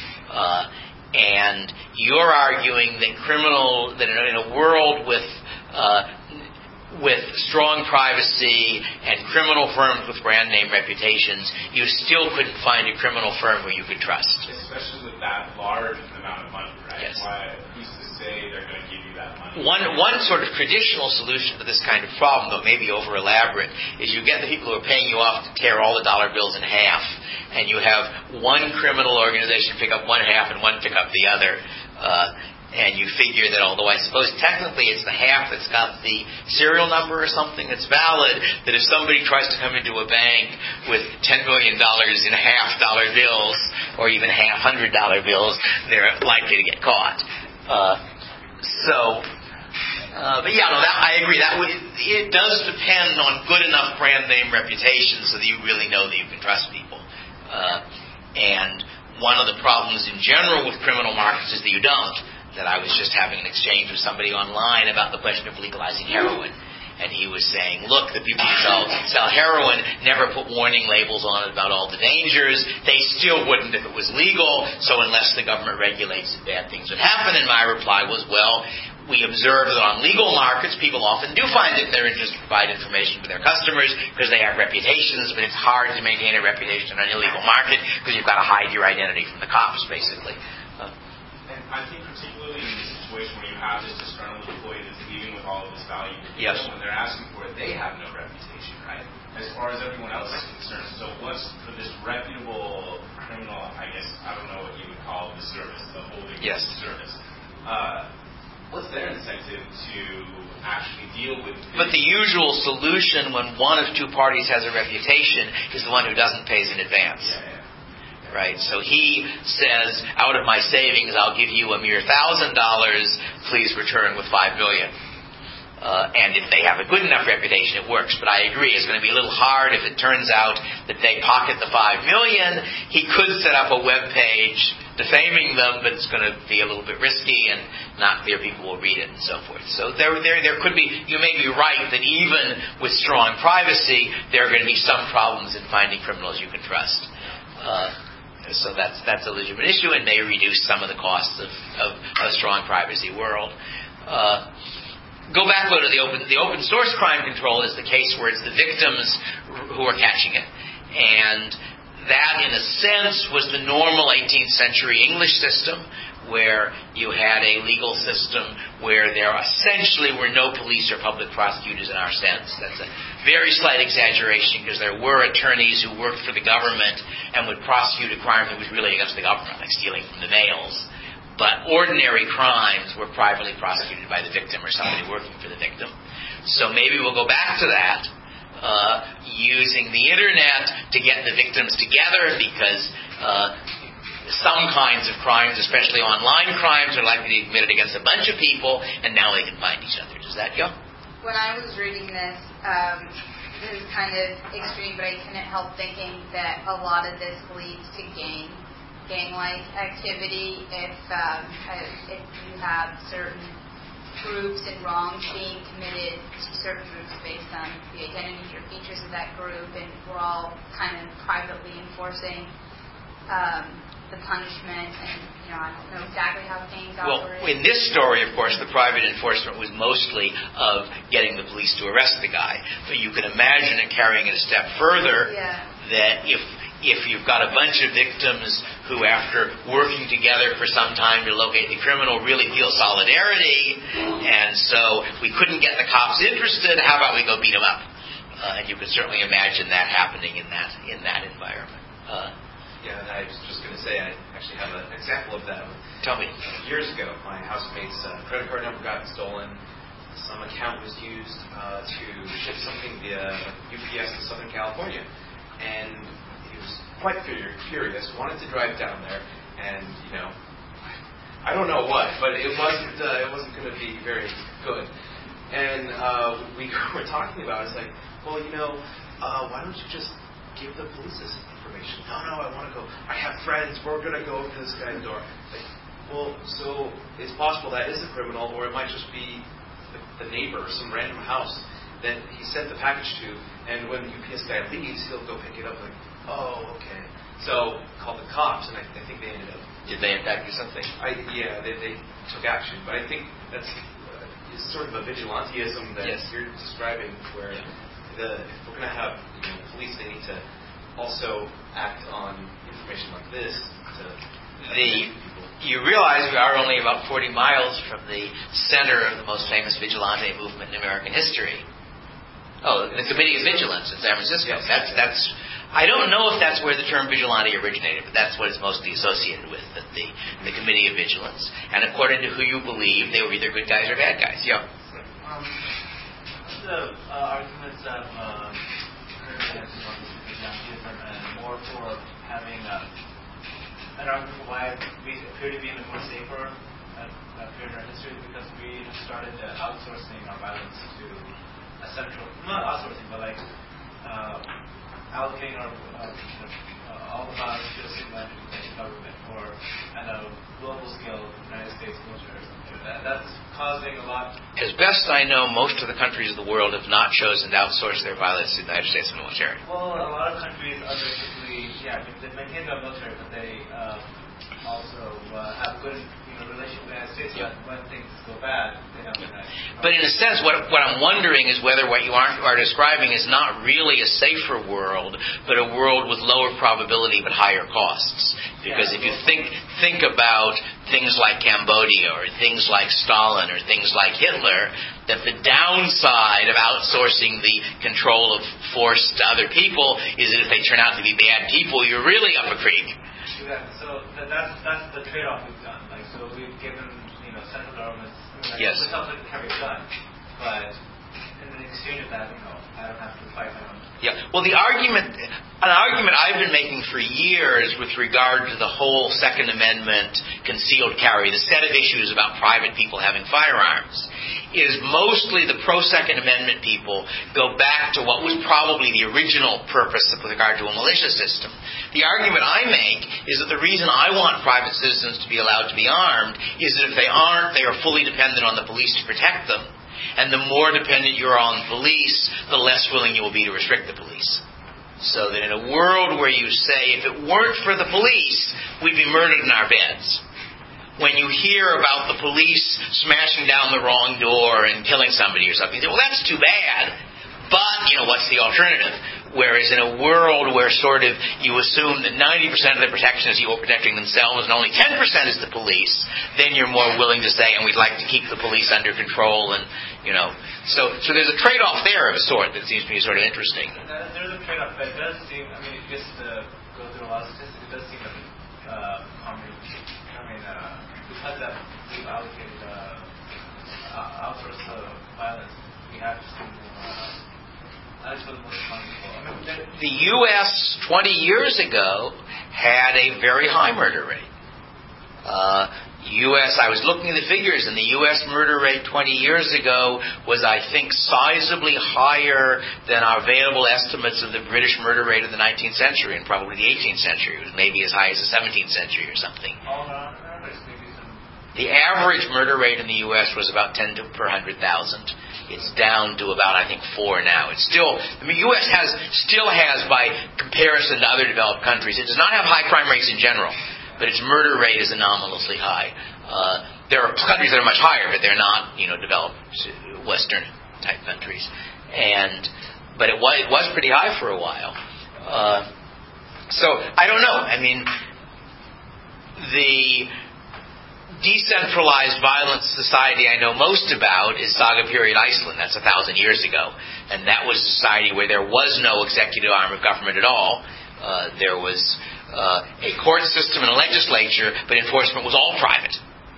Uh, and you're arguing that criminal, that in a world with uh, with strong privacy and criminal firms with brand name reputations, you still couldn't find a criminal firm who you could trust. Especially with that large amount of money, right? Yes. Why, who's to say they're going to give you that money? One one sort of traditional solution to this kind of problem, though maybe over elaborate, is you get the people who are paying you off to tear all the dollar bills in half, and you have one criminal organization pick up one half and one pick up the other. Uh, And you figure that although I suppose technically it's the half that's got the serial number or something that's valid, that if somebody tries to come into a bank with ten million dollars in half dollar bills or even half hundred dollar bills, they're likely to get caught. Uh, so, uh, but yeah, no, that, I agree. That would, it does depend on good enough brand name reputation so that you really know that you can trust people. Uh, and one of the problems in general with criminal markets is that you don't. That I was just having an exchange with somebody online about the question of legalizing heroin. And he was saying, look, the people who sell, sell heroin never put warning labels on it about all the dangers. They still wouldn't if it was legal. So unless the government regulates it, bad things would happen. And my reply was, well, we observe that on legal markets, people often do find it in their interest to provide information to their customers because they have reputations, but it's hard to maintain a reputation in an illegal market because you've got to hide your identity from the cops, basically. Uh, and I think particularly in this situation where you have this disgruntled employee that's leaving with all of this value, yes. when they're asking for it, they have no reputation, right? As far as everyone else is concerned. So what's for this reputable criminal, I guess, I don't know what you would call the service, the holding yes. service. Uh, what's their incentive to actually deal with this? But the usual solution when one of two parties has a reputation is the one who doesn't pays in advance. Yeah, yeah. Right, so he says, out of my savings, I'll give you a mere thousand dollars. Please return with five million. Uh, and if they have a good enough reputation, it works. But I agree, it's going to be a little hard if it turns out that they pocket the five million. He could set up a web page defaming them, but it's going to be a little bit risky and not clear people will read it and so forth. So there, there, there could be. You may be right that even with strong privacy, there are going to be some problems in finding criminals you can trust. Uh, so that's that's a legitimate issue and may reduce some of the costs of, of a strong privacy world. Uh, Go back though to the open the open source crime control is the case where it's the victims who are catching it. And that, in a sense, was the normal eighteenth century English system, where you had a legal system where there essentially were no police or public prosecutors in our sense. That's a very slight exaggeration, because there were attorneys who worked for the government and would prosecute a crime that was really against the government, like stealing from the mails. But ordinary crimes were privately prosecuted by the victim or somebody working for the victim. So maybe we'll go back to that, uh, using the internet to get the victims together, because uh, some kinds of crimes, especially online crimes, are likely to be committed against a bunch of people, and now they can find each other. Does that go? When I was reading this, um, it was kind of extreme, but I couldn't help thinking that a lot of this leads to gang. gang-like activity if um, if you have certain groups and wrongs being committed to certain groups based on the identities or features of that group, and we're all kind of privately enforcing um, the punishment, and you know I don't know exactly how things well, operate. Well, in this story, of course, the private enforcement was mostly of getting the police to arrest the guy. But you can imagine it carrying it a step further, yeah. that if If you've got a bunch of victims who, after working together for some time to locate the criminal, really feel solidarity, and so we couldn't get the cops interested, how about we go beat them up? Uh, and you can certainly imagine that happening in that in that environment. Uh, yeah, and I was just going to say, I actually have an example of that. Tell me. Years ago, my housemate's uh, credit card number got stolen. Some account was used uh, to ship something via U P S to Southern California, and quite curious, wanted to drive down there, and you know, I don't know what, but it wasn't uh, it wasn't going to be very good. And uh, we were talking about it. It's like, well, you know, uh, why don't you just give the police this information? No, no, I want to go. I have friends. We're going to go to this guy's door. Like, well, so it's possible that is a criminal, or it might just be the, the neighbor, some random house that he sent the package to, and when the U P S guy leaves, he'll go pick it up. Like, oh, okay. So called the cops, and I, I think they ended up. Did they in fact do something? I, yeah, they, they took action, but I think that's uh, is sort of a vigilantism that yes. you're describing, where yeah. the if we're going to have you know, police, they need to also act on information like this to. The you realize we are only about forty miles from the center of the most famous vigilante movement in American history. Oh, the Committee of Vigilance in San Francisco. Yes. That's that's. I don't know if that's where the term vigilante originated, but that's what it's mostly associated with, the, the, the Committee of Vigilance. And according to who you believe, they were either good guys or bad guys. Yeah. Um, the uh, arguments that uh, heard on this vigilante and more for having uh, an argument for why we appear to be in a more safer uh, period in our history, because we have started uh, outsourcing our violence to a central, not outsourcing, but like uh, allocating our uh, uh, all the violence to a single entity government, or at a global scale, United States military or something like that. That's causing a lot. As best I know, most of the countries of the world have not chosen to outsource their violence to the United States military. Well, a lot of countries are basically, yeah, they maintain their military, but they uh, also uh, have good you know, relation with the United States, yeah. so when things go bad, they don't yeah. But in a sense, what, what I'm wondering is whether what you are, are describing is not really a safer world, but a world with lower probability but higher costs. Because yeah, if you think think about things like Cambodia or things like Stalin or things like Hitler, that the downside of outsourcing the control of force to other people is that if they turn out to be bad people, you're really up a creek. Exactly. So that, that's that's the trade-off we've done. Like, so we've given you know central governments. I mean, like, yes. It's not like carry a gun, but in in exchange of that, you know, I don't have to fight my own. Yeah. Well, the argument, an argument I've been making for years with regard to the whole Second Amendment concealed carry, the set of issues about private people having firearms, is mostly the pro-Second Amendment people go back to what was probably the original purpose with regard to a militia system. The argument I make is that the reason I want private citizens to be allowed to be armed is that if they aren't, they are fully dependent on the police to protect them. And the more dependent you're on police, the less willing you will be to restrict the police. So that in a world where you say, if it weren't for the police, we'd be murdered in our beds. When you hear about the police smashing down the wrong door and killing somebody or something, you say, well, that's too bad. But, you know, what's the alternative? Whereas in a world where sort of you assume that ninety percent of the protection is people protecting themselves and only ten percent is the police, then you're more willing to say, and we'd like to keep the police under control, and, you know. So so there's a trade-off there of a sort that seems to be sort of interesting. There's a trade-off, but it does seem, I mean, just to go through a lot of statistics, it does seem that, uh, I mean, uh, because that we've allocated, uh, outsourced uh, violence, we have to see more, uh, the U S twenty years ago had a very high murder rate. Uh, U S I was looking at the figures, and the U S murder rate twenty years ago was, I think, sizably higher than our available estimates of the British murder rate of the nineteenth century and probably the eighteenth century. It was maybe as high as the seventeenth century or something. The average murder rate in the U S was about ten per one hundred thousand. It's down to about, I think, four now. It's still, I mean, U S has, still has, by comparison to other developed countries, it does not have high crime rates in general, but its murder rate is anomalously high. Uh, there are countries that are much higher, but they're not, you know, developed Western type countries. And, but it was, it was pretty high for a while. Uh, so, I don't know. I mean, the decentralized violent society I know most about is Saga period Iceland. That's a thousand years ago. And that was a society where there was no executive arm of government at all. Uh, there was uh, a court system and a legislature, but enforcement was all private.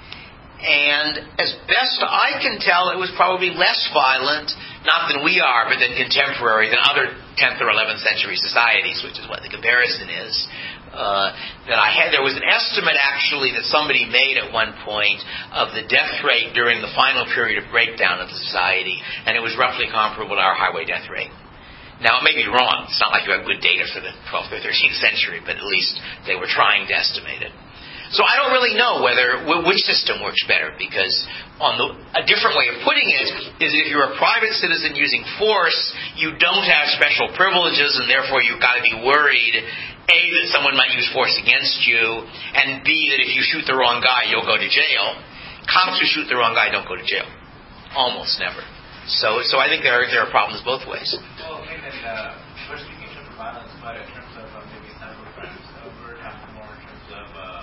And as best I can tell, it was probably less violent, not than we are, but than contemporary, than other tenth or eleventh century societies, which is what the comparison is. Uh, that I had, there was an estimate actually that somebody made at one point of the death rate during the final period of breakdown of the society, and it was roughly comparable to our highway death rate. Now, it may be wrong. It's not like you have good data for the twelfth or thirteenth century, but at least they were trying to estimate it. So I don't really know whether which system works better, because on the, a different way of putting it is if you're a private citizen using force, you don't have special privileges, and therefore you've got to be worried, A, that someone might use force against you, and B, that if you shoot the wrong guy, you'll go to jail. Cops who shoot the wrong guy don't go to jail. Almost never. So so I think there are, there are problems both ways. Well, I mean, uh, we're speaking in terms of violence, but in terms of uh, maybe cyber crimes, uh, we're talking more in terms of uh,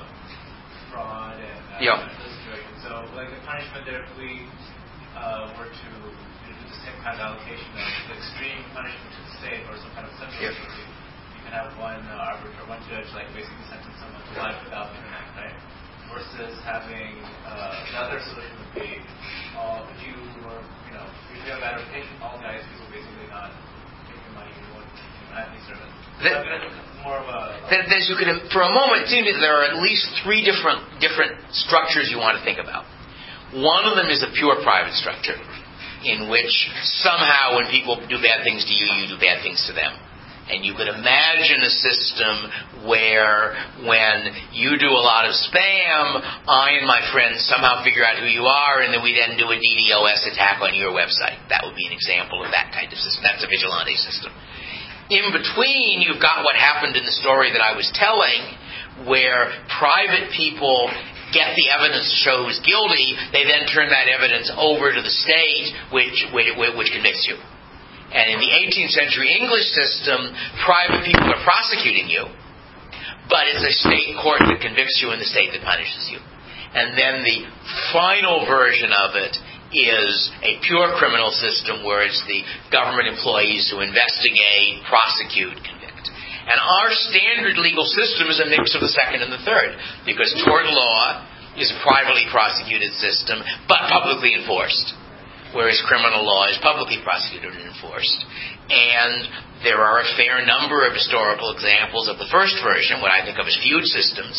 fraud and uh, yeah. this situation. So, like, the punishment there, if we uh, were to you know, do the same kind of allocation of extreme punishment to the state or some kind of central yeah. authority, you can have one uh, arbiter, one judge, like, basically sentence someone to life without the internet, right? Versus having uh, another solution would be, uh, if you were, you know, if you have bad reputation, all guys who are basically not taking money, you want admin service. That, more of a, that, that you could, for a moment, it seems that there are at least three different different structures you want to think about. One of them is a pure private structure, in which somehow when people do bad things to you, you do bad things to them. And you could imagine a system where when you do a lot of spam, I and my friends somehow figure out who you are, and then we then do a D DoS attack on your website. That would be an example of that kind of system. That's a vigilante system. In between, you've got what happened in the story that I was telling, where private people get the evidence to show who's guilty. They then turn that evidence over to the state, which which, which convicts you. And in the eighteenth century English system, private people are prosecuting you, but it's a state court that convicts you and the state that punishes you. And then the final version of it is a pure criminal system where it's the government employees who investigate, prosecute, convict. And our standard legal system is a mix of the second and the third, because tort law is a privately prosecuted system, but publicly enforced. whereas criminal law is publicly prosecuted and enforced. And there are a fair number of historical examples of the first version, what I think of as feud systems,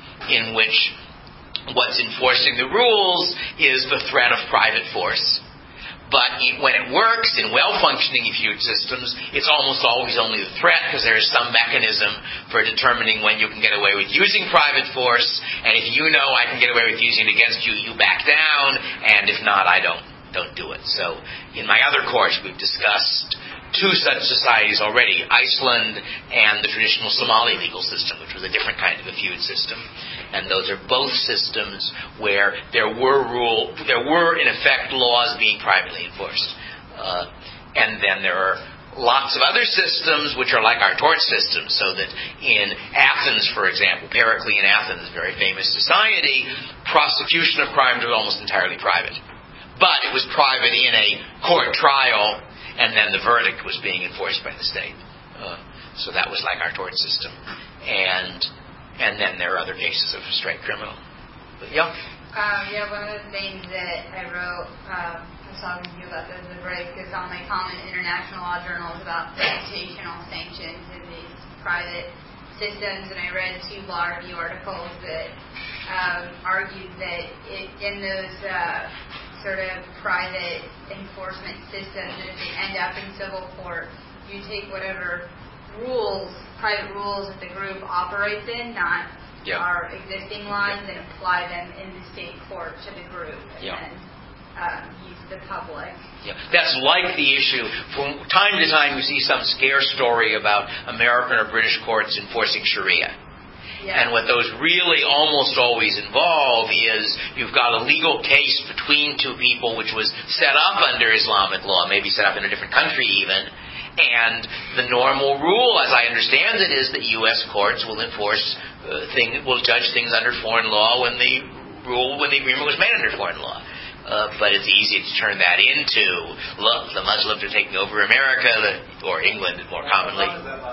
in which what's enforcing the rules is the threat of private force. But when it works in well-functioning feud systems, it's almost always only the threat, because there is some mechanism for determining when you can get away with using private force, and if you know I can get away with using it against you, you back down, and if not, I don't don't do it. So in my other course, we've discussed two such societies already, Iceland and the traditional Somali legal system, which was a different kind of a feud system. And those are both systems where there were rule, there were in effect laws being privately enforced. Uh, and then there are lots of other systems which are like our tort system, so that in Athens, for example, Periclean Athens, a very famous society, prosecution of crimes was almost entirely private. But it was private in a court trial, and then the verdict was being enforced by the state. Uh, so that was like our tort system. And and then there are other cases of straight criminal. But yeah? Um, yeah, one of the things that I wrote, um, I was talking to you about this at the break, is on my common international law journals about reputational sanctions in these private systems, and I read two law review articles that um, argued that it, in those uh, sort of private enforcement systems, that if they end up in civil court, you take whatever rules, private rules that the group operates in, not yep. our existing laws, yep. and apply them in the state court to the group, and yep. then um, use the public. Yeah, that's like the issue. From time to time, you see some scare story about American or British courts enforcing Sharia. Yeah. And what those really almost always involve is you've got a legal case between two people which was set up under Islamic law, maybe set up in a different country even, and the normal rule, as I understand it, is that U S courts will enforce uh, thing, will judge things under foreign law when the rule, when the agreement was made under foreign law. Uh, but it's easy to turn that into, look, the Muslims are taking over America, the, or England more commonly.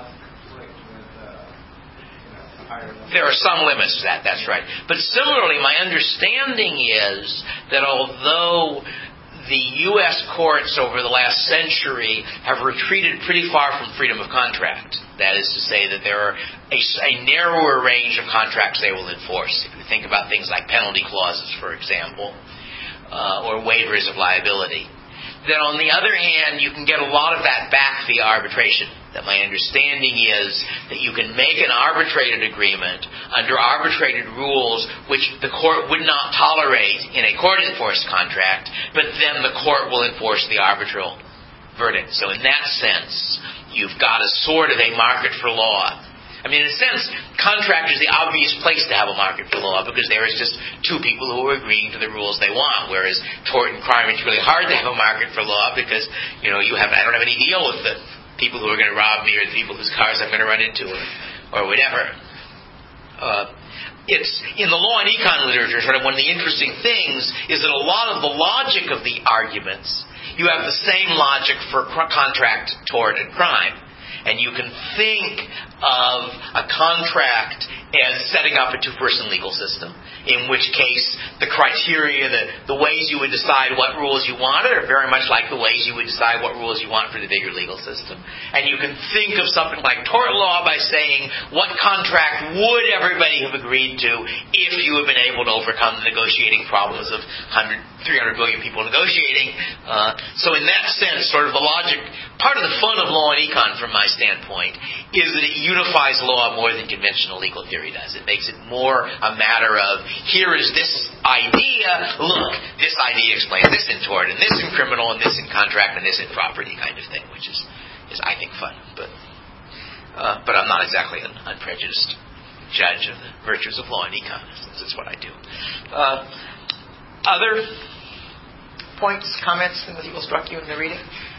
There are some limits to that, that's right. But similarly, my understanding is that although the U S courts over the last century have retreated pretty far from freedom of contract, that is to say that there are a, a narrower range of contracts they will enforce. If you think about things like penalty clauses, for example, uh, or waivers of liability, then on the other hand, you can get a lot of that back via arbitration. That my understanding is that you can make an arbitrated agreement under arbitrated rules which the court would not tolerate in a court-enforced contract, but then the court will enforce the arbitral verdict. So in that sense, you've got a sort of a market for law. I mean, in a sense, contract is the obvious place to have a market for law, because there is just two people who are agreeing to the rules they want, whereas tort and crime, it's really hard to have a market for law because, you know, you have I don't have any deal with the people who are going to rob me or the people whose cars I'm going to run into or, or whatever. Uh, it's in the law and econ literature, sort of one of the interesting things is that a lot of the logic of the arguments, you have the same logic for contract, tort, and crime. And you can think of a contract as setting up a two-person legal system, in which case the criteria, the, the ways you would decide what rules you wanted are very much like the ways you would decide what rules you want for the bigger legal system. And you can think of something like tort law by saying, what contract would everybody have agreed to if you had been able to overcome the negotiating problems of one hundred, three hundred billion people negotiating? Uh, so in that sense, sort of the logic, part of the fun of law and econ from my standpoint is that it unifies law more than conventional legal theory does. It makes it more a matter of, here is this idea, look, this idea explains this in tort, and this in criminal, and this in contract, and this in property kind of thing, which is, is I think, fun. But uh, but I'm not exactly an unprejudiced judge of the virtues of law and econ, since it's what I do. Uh, other points, comments, things that people struck you in the reading?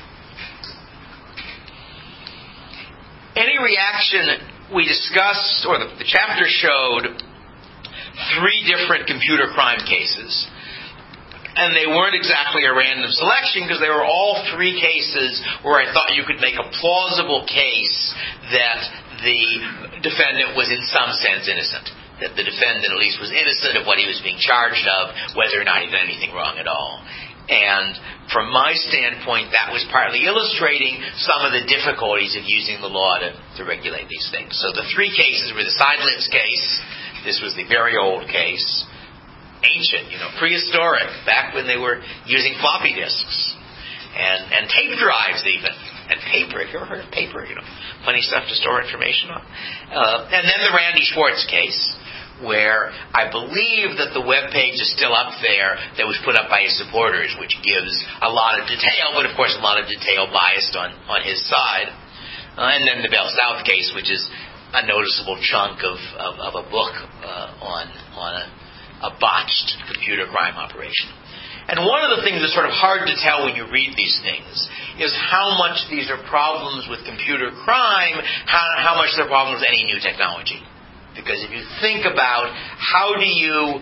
Any reaction we discussed, or the, the chapter showed three different computer crime cases. And they weren't exactly a random selection, because they were all three cases where I thought you could make a plausible case that the defendant was in some sense innocent. That the defendant at least was innocent of what he was being charged of, whether or not he did anything wrong at all. And from my standpoint, that was partly illustrating some of the difficulties of using the law to, to regulate these things. So the three cases were the Seidlitz case. This was the very old case. Ancient, you know, prehistoric, back when they were using floppy disks. And, and tape drives even. And paper. Have you ever heard of paper? You know, plenty of stuff to store information on. Uh, and then the Randy Schwartz case, where I believe that the web page is still up there that was put up by his supporters, which gives a lot of detail, but of course a lot of detail biased on, on his side. Uh, and then the Bell South case, which is a noticeable chunk of, of, of a book uh, on, on a, a botched computer crime operation. And one of the things that's sort of hard to tell when you read these things is how much these are problems with computer crime, how, how much they're problems with any new technology. Because if you think about how do you,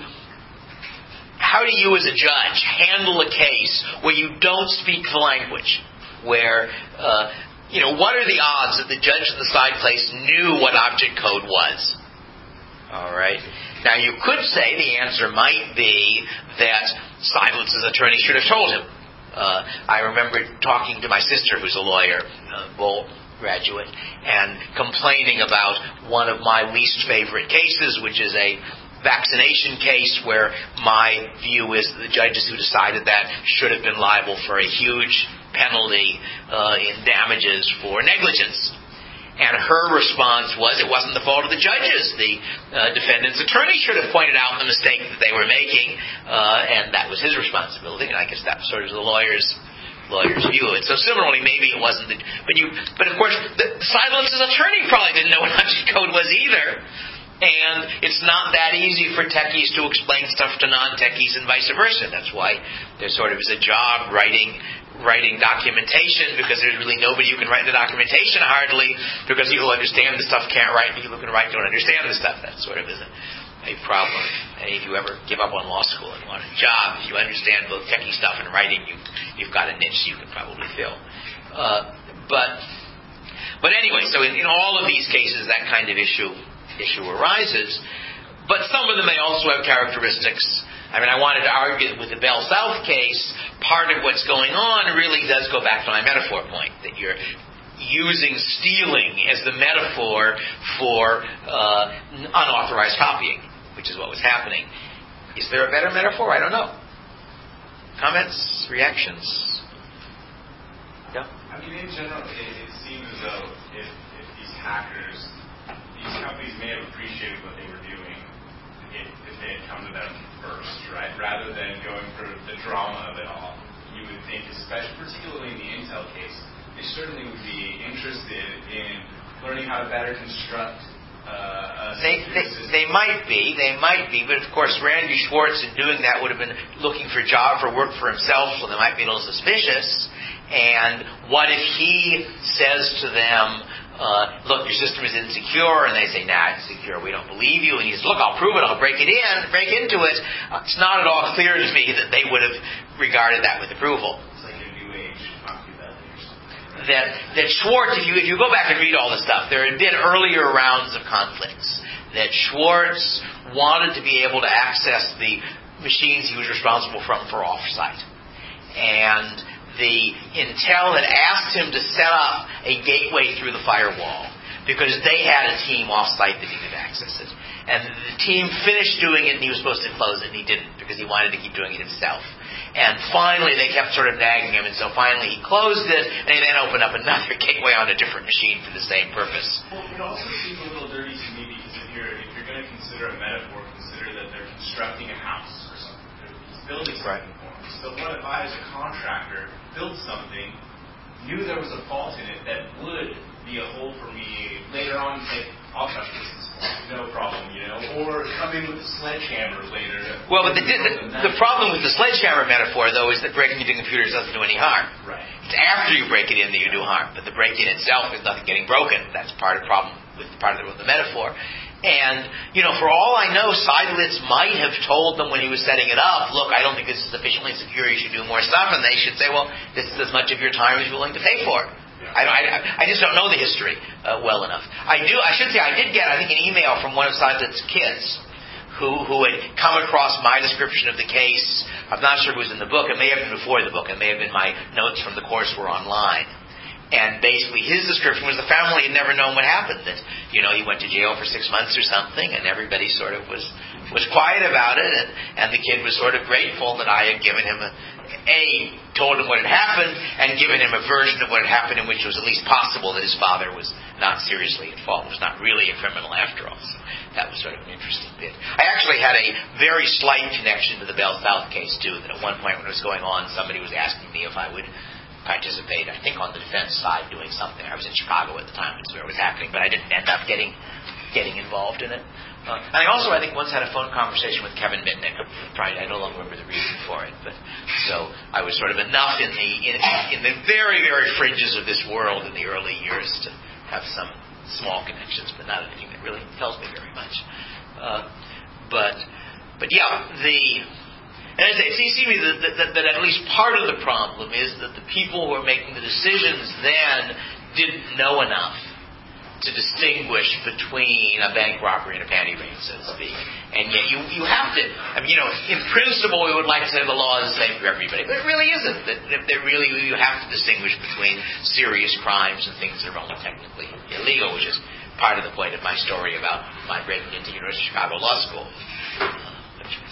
how do you as a judge handle a case where you don't speak the language, where, uh, you know, what are the odds that the judge in the side place knew what object code was? All right. Now, you could say the answer might be that Seidlitz's attorney should have told him. Uh, I remember talking to my sister, who's a lawyer, uh, Bolt graduate, and complaining about one of my least favorite cases, which is a vaccination case where my view is that the judges who decided that should have been liable for a huge penalty uh, in damages for negligence. And her response was it wasn't the fault of the judges. The uh, defendant's attorney should have pointed out the mistake that they were making, uh, and that was his responsibility. And I guess that was sort of the lawyer's lawyer's view of it. So similarly, maybe it wasn't the, but you, but of course, the Seidlitz's attorney probably didn't know what object code was either. And it's not that easy for techies to explain stuff to non-techies and vice versa. That's why there sort of is a job writing writing documentation, because there's really nobody who can write the documentation hardly, because people who understand the stuff can't write, and people who can write don't understand the stuff. That sort of is a, a problem. And if you ever give up on law school and want a job, if you understand both techie stuff and writing, you, you've got a niche you can probably fill. Uh, but but anyway, so in, in all of these cases, that kind of issue issue arises. But some of them may also have characteristics. I mean, I wanted to argue that with the Bell South case, part of what's going on really does go back to my metaphor point, that you're using stealing as the metaphor for uh, unauthorized copying, which is what was happening. Is there a better metaphor? I don't know. Comments? Reactions? Yeah? I mean, in general, it, it seems as though if, if these hackers, these companies may have appreciated what they were doing if, if they had come to them first, right? Rather than going through the drama of it all. You would think, especially particularly in the Intel case, they certainly would be interested in learning how to better construct uh, a they, they, they might be, they might be, but of course Randy Schwartz in doing that would have been looking for a job for work for himself, so they might be a little suspicious. And what if he says to them, Uh, look, your system is insecure, and they say, nah, it's secure, we don't believe you. And he says, look, I'll prove it, I'll break it in, break into it. Uh, it's not at all clear to me that they would have regarded that with approval. It's like a new age Machiavelli or something. Right? That, that Schwartz, if you, if you go back and read all the stuff, there had been earlier rounds of conflicts. That Schwartz wanted to be able to access the machines he was responsible for, for off-site. And the Intel had asked him to set up a gateway through the firewall because they had a team off-site that needed access it. And the team finished doing it, and he was supposed to close it, and he didn't because he wanted to keep doing it himself. And finally, they kept sort of nagging him, and so finally he closed it, and he then opened up another gateway on a different machine for the same purpose. Well, it also seems a little dirty to me because if you're if you're going to consider a metaphor, consider that they're constructing a house or something. They're building something Right. for them. So what if I, as a contractor, built something, knew there was a fault in it that would be a hole for me later on, say, I'll touch this, no problem, you know, or come in with a sledgehammer later. Well, but the, the, the problem with the sledgehammer metaphor, though, is that breaking into computers doesn't do any harm. Right. It's after you break it in that you do harm, but the break-in itself is nothing getting broken. That's part of the problem with part of the, with the metaphor. And, you know, for all I know, Seidlitz might have told them when he was setting it up, look, I don't think this is sufficiently secure, you should do more stuff, and they should say, well, this is as much of your time as you're willing to pay for. I, I, I just don't know the history uh, well enough. I do. I should say I did get, I think, an email from one of Seidlitz's kids who who had come across my description of the case. I'm not sure it was in the book. It may have been before the book. It may have been my notes from the course were online. And basically his description was the family had never known what happened. That, you know, he went to jail for six months or something, and everybody sort of was was quiet about it, and, and the kid was sort of grateful that I had given him a, a, told him what had happened, and given him a version of what had happened in which it was at least possible that his father was not seriously at fault, was not really a criminal after all. So that was sort of an interesting bit. I actually had a very slight connection to the Bell South case, too, that at one point when it was going on, somebody was asking me if I would participate, I think on the defense side doing something. I was in Chicago at the time, that's where it was happening, but I didn't end up getting getting involved in it. Uh, and I also, I think, once had a phone conversation with Kevin Mitnick. Probably, I no longer remember the reason for it, but so I was sort of enough in the in, in the very, very fringes of this world in the early years to have some small connections, but not anything that really tells me very much. Uh, but, but yeah, the and it seems to me that, that, that at least part of the problem is that the people who were making the decisions then didn't know enough to distinguish between a bank robbery and a panty raid, so to speak. And yet you, you have to, I mean, you know, in principle we would like to say the law is the same for everybody, but it really isn't. That, that really, you have to distinguish between serious crimes and things that are only technically illegal, which is part of the point of my story about my breaking into University of Chicago Law School, uh, which was,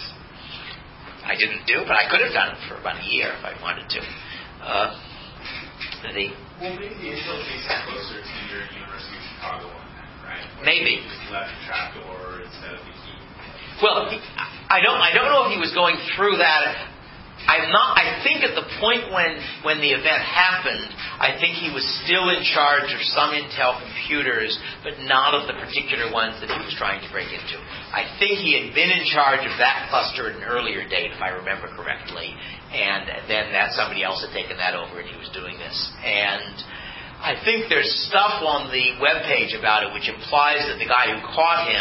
I didn't do, but I could have done it for about a year if I wanted to. Uh, the, well, maybe the initial case is closer to your University of Chicago one, then, right? Where maybe. You left the trapdoor instead of the key. Well, I don't. I don't know if he was going through that. I'm not. I think at the point when when the event happened, I think he was still in charge of some Intel computers, but not of the particular ones that he was trying to break into. I think he had been in charge of that cluster at an earlier date, if I remember correctly, and then that somebody else had taken that over, and he was doing this. And I think there's stuff on the webpage about it which implies that the guy who caught him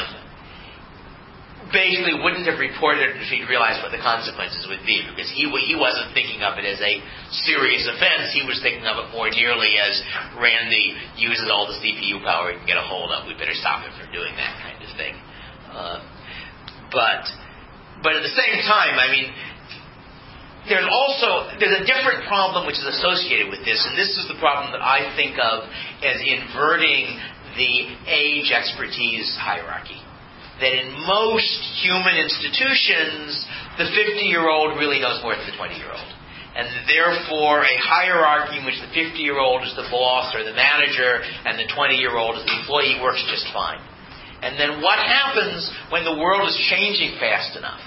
basically wouldn't have reported it if he'd realized what the consequences would be, because he he wasn't thinking of it as a serious offense. He was thinking of it more nearly as Randy uses all the C P U power he can get a hold of. We better stop him from doing that kind of thing. Uh, but but at the same time, I mean, there's also there's a different problem which is associated with this, and this is the problem that I think of as inverting the age expertise hierarchy. That in most human institutions, the fifty-year-old really knows more than the twenty-year-old. And therefore, a hierarchy in which the fifty-year-old is the boss or the manager and the twenty-year-old is the employee works just fine. And then what happens when the world is changing fast enough?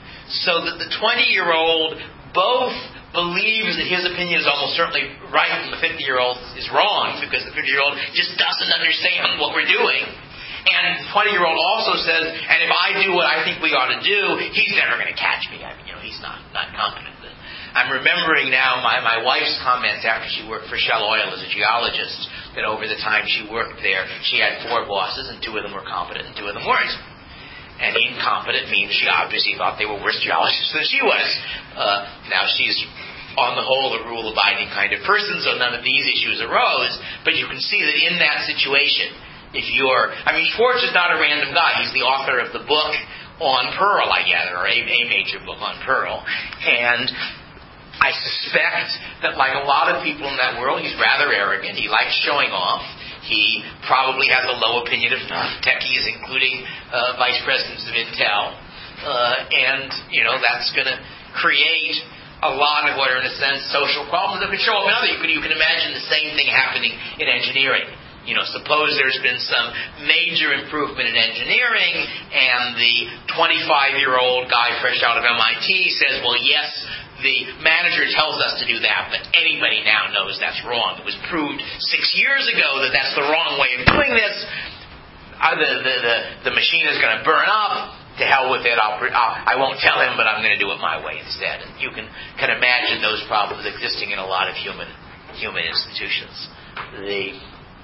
So that the twenty-year-old both believes that his opinion is almost certainly right and the fifty-year-old is wrong, because the fifty-year-old just doesn't understand what we're doing. And the twenty-year-old also says, and if I do what I think we ought to do, he's never going to catch me. I mean, you know, he's not, not competent. I'm remembering now my, my wife's comments after she worked for Shell Oil as a geologist, that over the time she worked there, she had four bosses, and two of them were competent and two of them weren't. And incompetent means she obviously thought they were worse geologists than she was. Uh, now she's, on the whole, a rule-abiding kind of person, so none of these issues arose. But you can see that in that situation, if you're, I mean, Schwartz is not a random guy. He's the author of the book on Perl, I gather, or a, a major book on Perl. And I suspect that, like a lot of people in that world, he's rather arrogant. He likes showing off. He probably has a low opinion of techies, including uh, vice presidents of Intel. Uh, and, you know, that's going to create a lot of what are, in a sense, social problems that could show up in other. You can, you can imagine the same thing happening in engineering. You know, suppose there's been some major improvement in engineering, and the twenty-five-year-old guy fresh out of M I T says, well, yes, the manager tells us to do that, but anybody now knows that's wrong. It was proved six years ago that that's the wrong way of doing this. Uh, the, the, the, the machine is going to burn up. To hell with it. I'll, I'll, I won't tell him, but I'm going to do it my way instead. And you can, can imagine those problems existing in a lot of human human institutions. The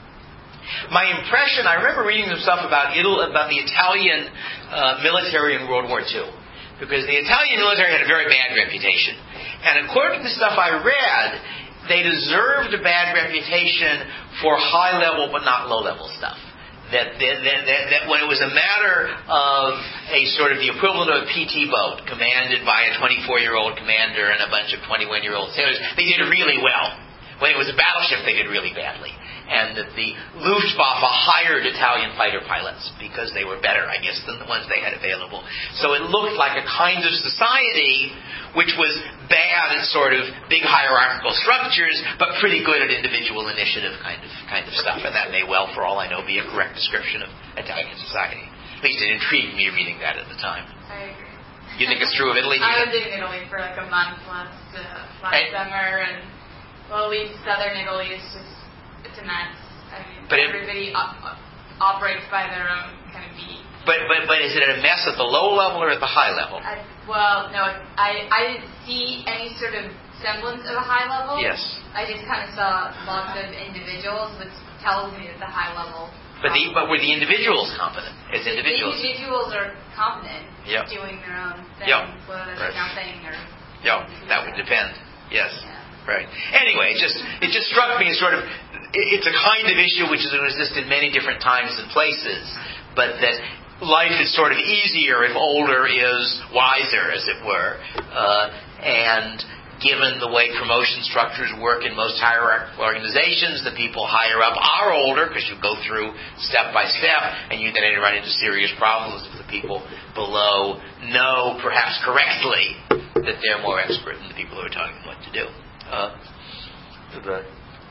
My impression, I remember reading some stuff about Italy, about the Italian uh, military in World War Two, because the Italian military had a very bad reputation. And according to the stuff I read, they deserved a bad reputation for high-level but not low-level stuff. that, that, that, that when it was a matter of a sort of the equivalent of a P T boat commanded by a twenty-four-year-old commander and a bunch of twenty-one-year-old sailors, they did really well. When it was a battleship, they did really badly. And that the Luftwaffe hired Italian fighter pilots because they were better, I guess, than the ones they had available. So it looked like a kind of society which was bad at sort of big hierarchical structures, but pretty good at individual initiative kind of kind of stuff. And that may well, for all I know, be a correct description of Italian society. At least it intrigued me reading that at the time. I agree. You think it's true of Italy? I was in Italy for like a month last, uh, last and, summer, and well, at least southern Italy is just, it's a mess. I mean, but everybody it, op- operates by their own kind of beat. But, but but is it a mess at the low level or at the high level? I, well, no, I I didn't see any sort of semblance of a high level. Yes. I just kind of saw lots of individuals, which tells me that the high level. But the but were the individuals competent as individuals? The individuals are competent, yep. doing their own thing, yep. whether Right. they're accounting or. Yeah, that would depend. Yes. Yeah. Right. Anyway, it just it just struck me as sort of it's a kind of issue which is going to exist in many different times and places, but that life is sort of easier if older is wiser, as it were, uh, and given the way promotion structures work in most hierarchical organizations, the people higher up are older because you go through step by step, and you then run into serious problems if the people below know, perhaps correctly, that they're more expert than the people who are telling them what to do. Uh, the,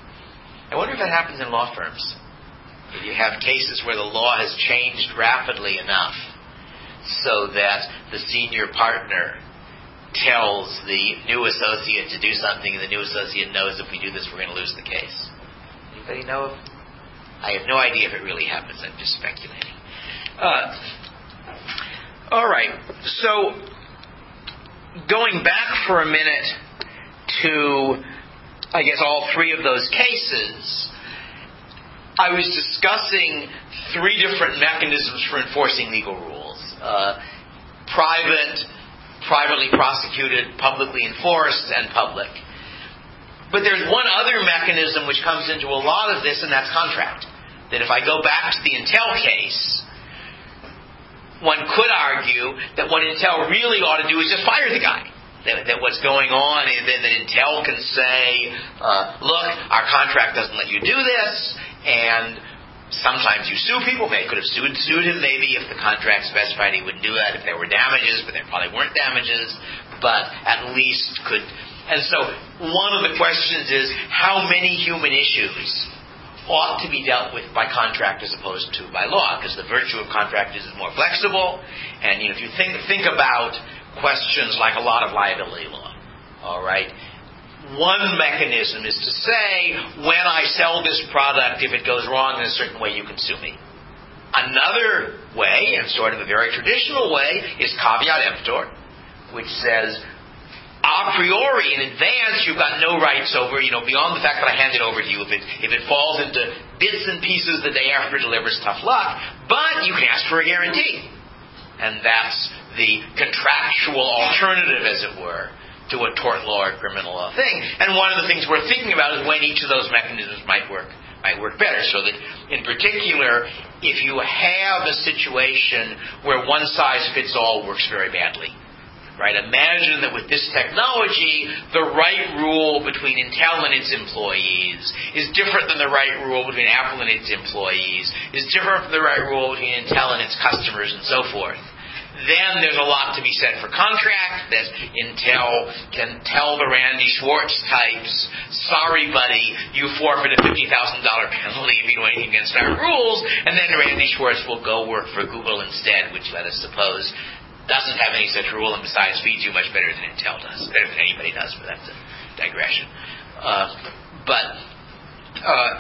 I wonder if that happens in law firms. If you have cases where the law has changed rapidly enough so that the senior partner tells the new associate to do something, and the new associate knows if we do this, we're going to lose the case. Anybody know? I have no idea if it really happens. I'm just speculating. Uh, all right. So, going back for a minute to, I guess, all three of those cases, I was discussing three different mechanisms for enforcing legal rules. Uh, private, privately prosecuted, publicly enforced, and public. But there's one other mechanism which comes into a lot of this, and that's contract. That if I go back to the Intel case, one could argue that what Intel really ought to do is just fire the guy. That, that what's going on is that, that Intel can say, uh, look, our contract doesn't let you do this, and sometimes you sue people. They could have sued, sued him maybe if the contract specified he wouldn't do that, if there were damages, but there probably weren't damages, but at least could. And so one of the questions is, how many human issues ought to be dealt with by contract as opposed to by law? Because the virtue of contract is it's more flexible, and you know, if you think think about questions like a lot of liability law, all right, one mechanism is to say, when I sell this product, if it goes wrong in a certain way, you can sue me. Another way, and sort of a very traditional way, is caveat emptor, which says, a priori, in advance, you've got no rights over, you know, beyond the fact that I hand it over to you. If it, if it falls into bits and pieces the day after it delivers, tough luck, but you can ask for a guarantee. And that's the contractual alternative, as it were, to a tort law or criminal law thing. And one of the things we're thinking about is when each of those mechanisms might work might work better. So that, in particular, if you have a situation where one size fits all works very badly, right? Imagine that with this technology, the right rule between Intel and its employees is different than the right rule between Apple and its employees, is different from the right rule between Intel and its customers, and so forth. Then there's a lot to be said for contract, that Intel can tell the Randy Schwartz types, sorry buddy, you forfeit a fifty thousand dollars penalty if you do anything against our rules, and then Randy Schwartz will go work for Google instead, which, let us suppose, doesn't have any such rule, and besides feeds you much better than Intel does, better than anybody does, but that's a digression. Uh, but, uh,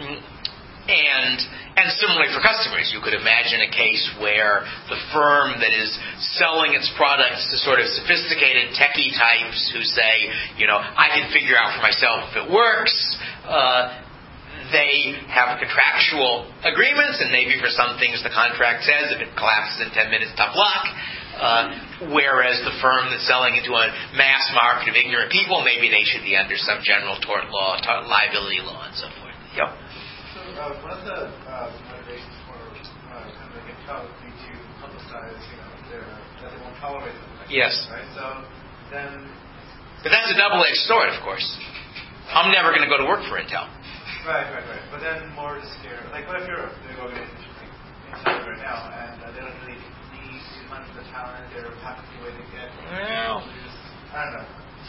and and similarly for customers, you could imagine a case where the firm that is selling its products to sort of sophisticated techie types who say, you know, I can figure out for myself if it works, uh, they have contractual agreements, and maybe for some things the contract says if it collapses in ten minutes, tough luck. Uh, whereas the firm that's selling into a mass market of ignorant people, maybe they should be under some general tort law, tort liability law, and so forth. Yep. So uh, one of the uh, motivations for felt need to publicize, you know, their, that they won't tolerate them. Like Yes. That, right? So then. But that's a double-edged sword, of course. I'm never going to go to work for Intel. Right, right, right. But then more to scare. Like, what if you're a big organization like Intel right now, and uh, they don't really need to hunt for the talent? They're happy with the way they get. Well, Just, I don't know.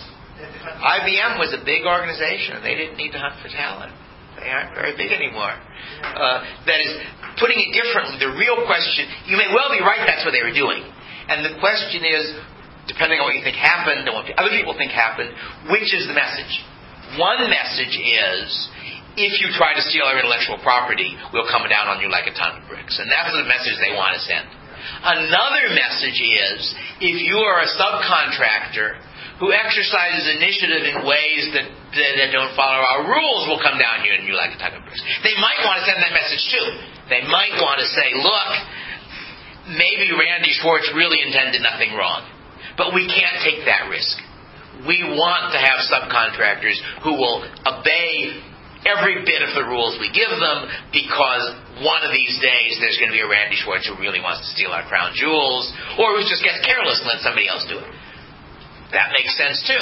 I B M was a big organization. They didn't need to hunt for talent. They aren't very big anymore. Uh, that is, putting it differently, the real question, you may well be right that's what they were doing. And the question is, depending on what you think happened and what other people think happened, which is the message? One message is, if you try to steal our intellectual property, we'll come down on you like a ton of bricks. And that's the message they want to send. Another message is, if you are a subcontractor who exercises initiative in ways that, that, that don't follow our rules, will come down here and you like a ton of bricks. They might want to send that message too. They might want to say, look, maybe Randy Schwartz really intended nothing wrong, but we can't take that risk. We want to have subcontractors who will obey every bit of the rules we give them, because one of these days there's going to be a Randy Schwartz who really wants to steal our crown jewels, or who just gets careless and lets somebody else do it. That makes sense too.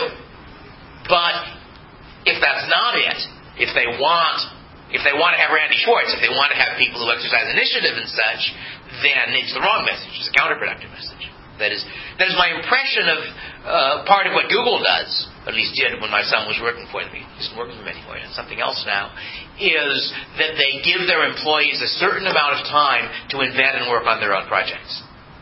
But if that's not it, if they want, if they want to have Randy Schwartz, if they want to have people who exercise initiative and such, then it's the wrong message. It's a counterproductive message. That is, that is my impression of uh, part of what Google does, at least did when my son was working for them. He isn't working for them anymore. It's something else now. Is that they give their employees a certain amount of time to invent and work on their own projects.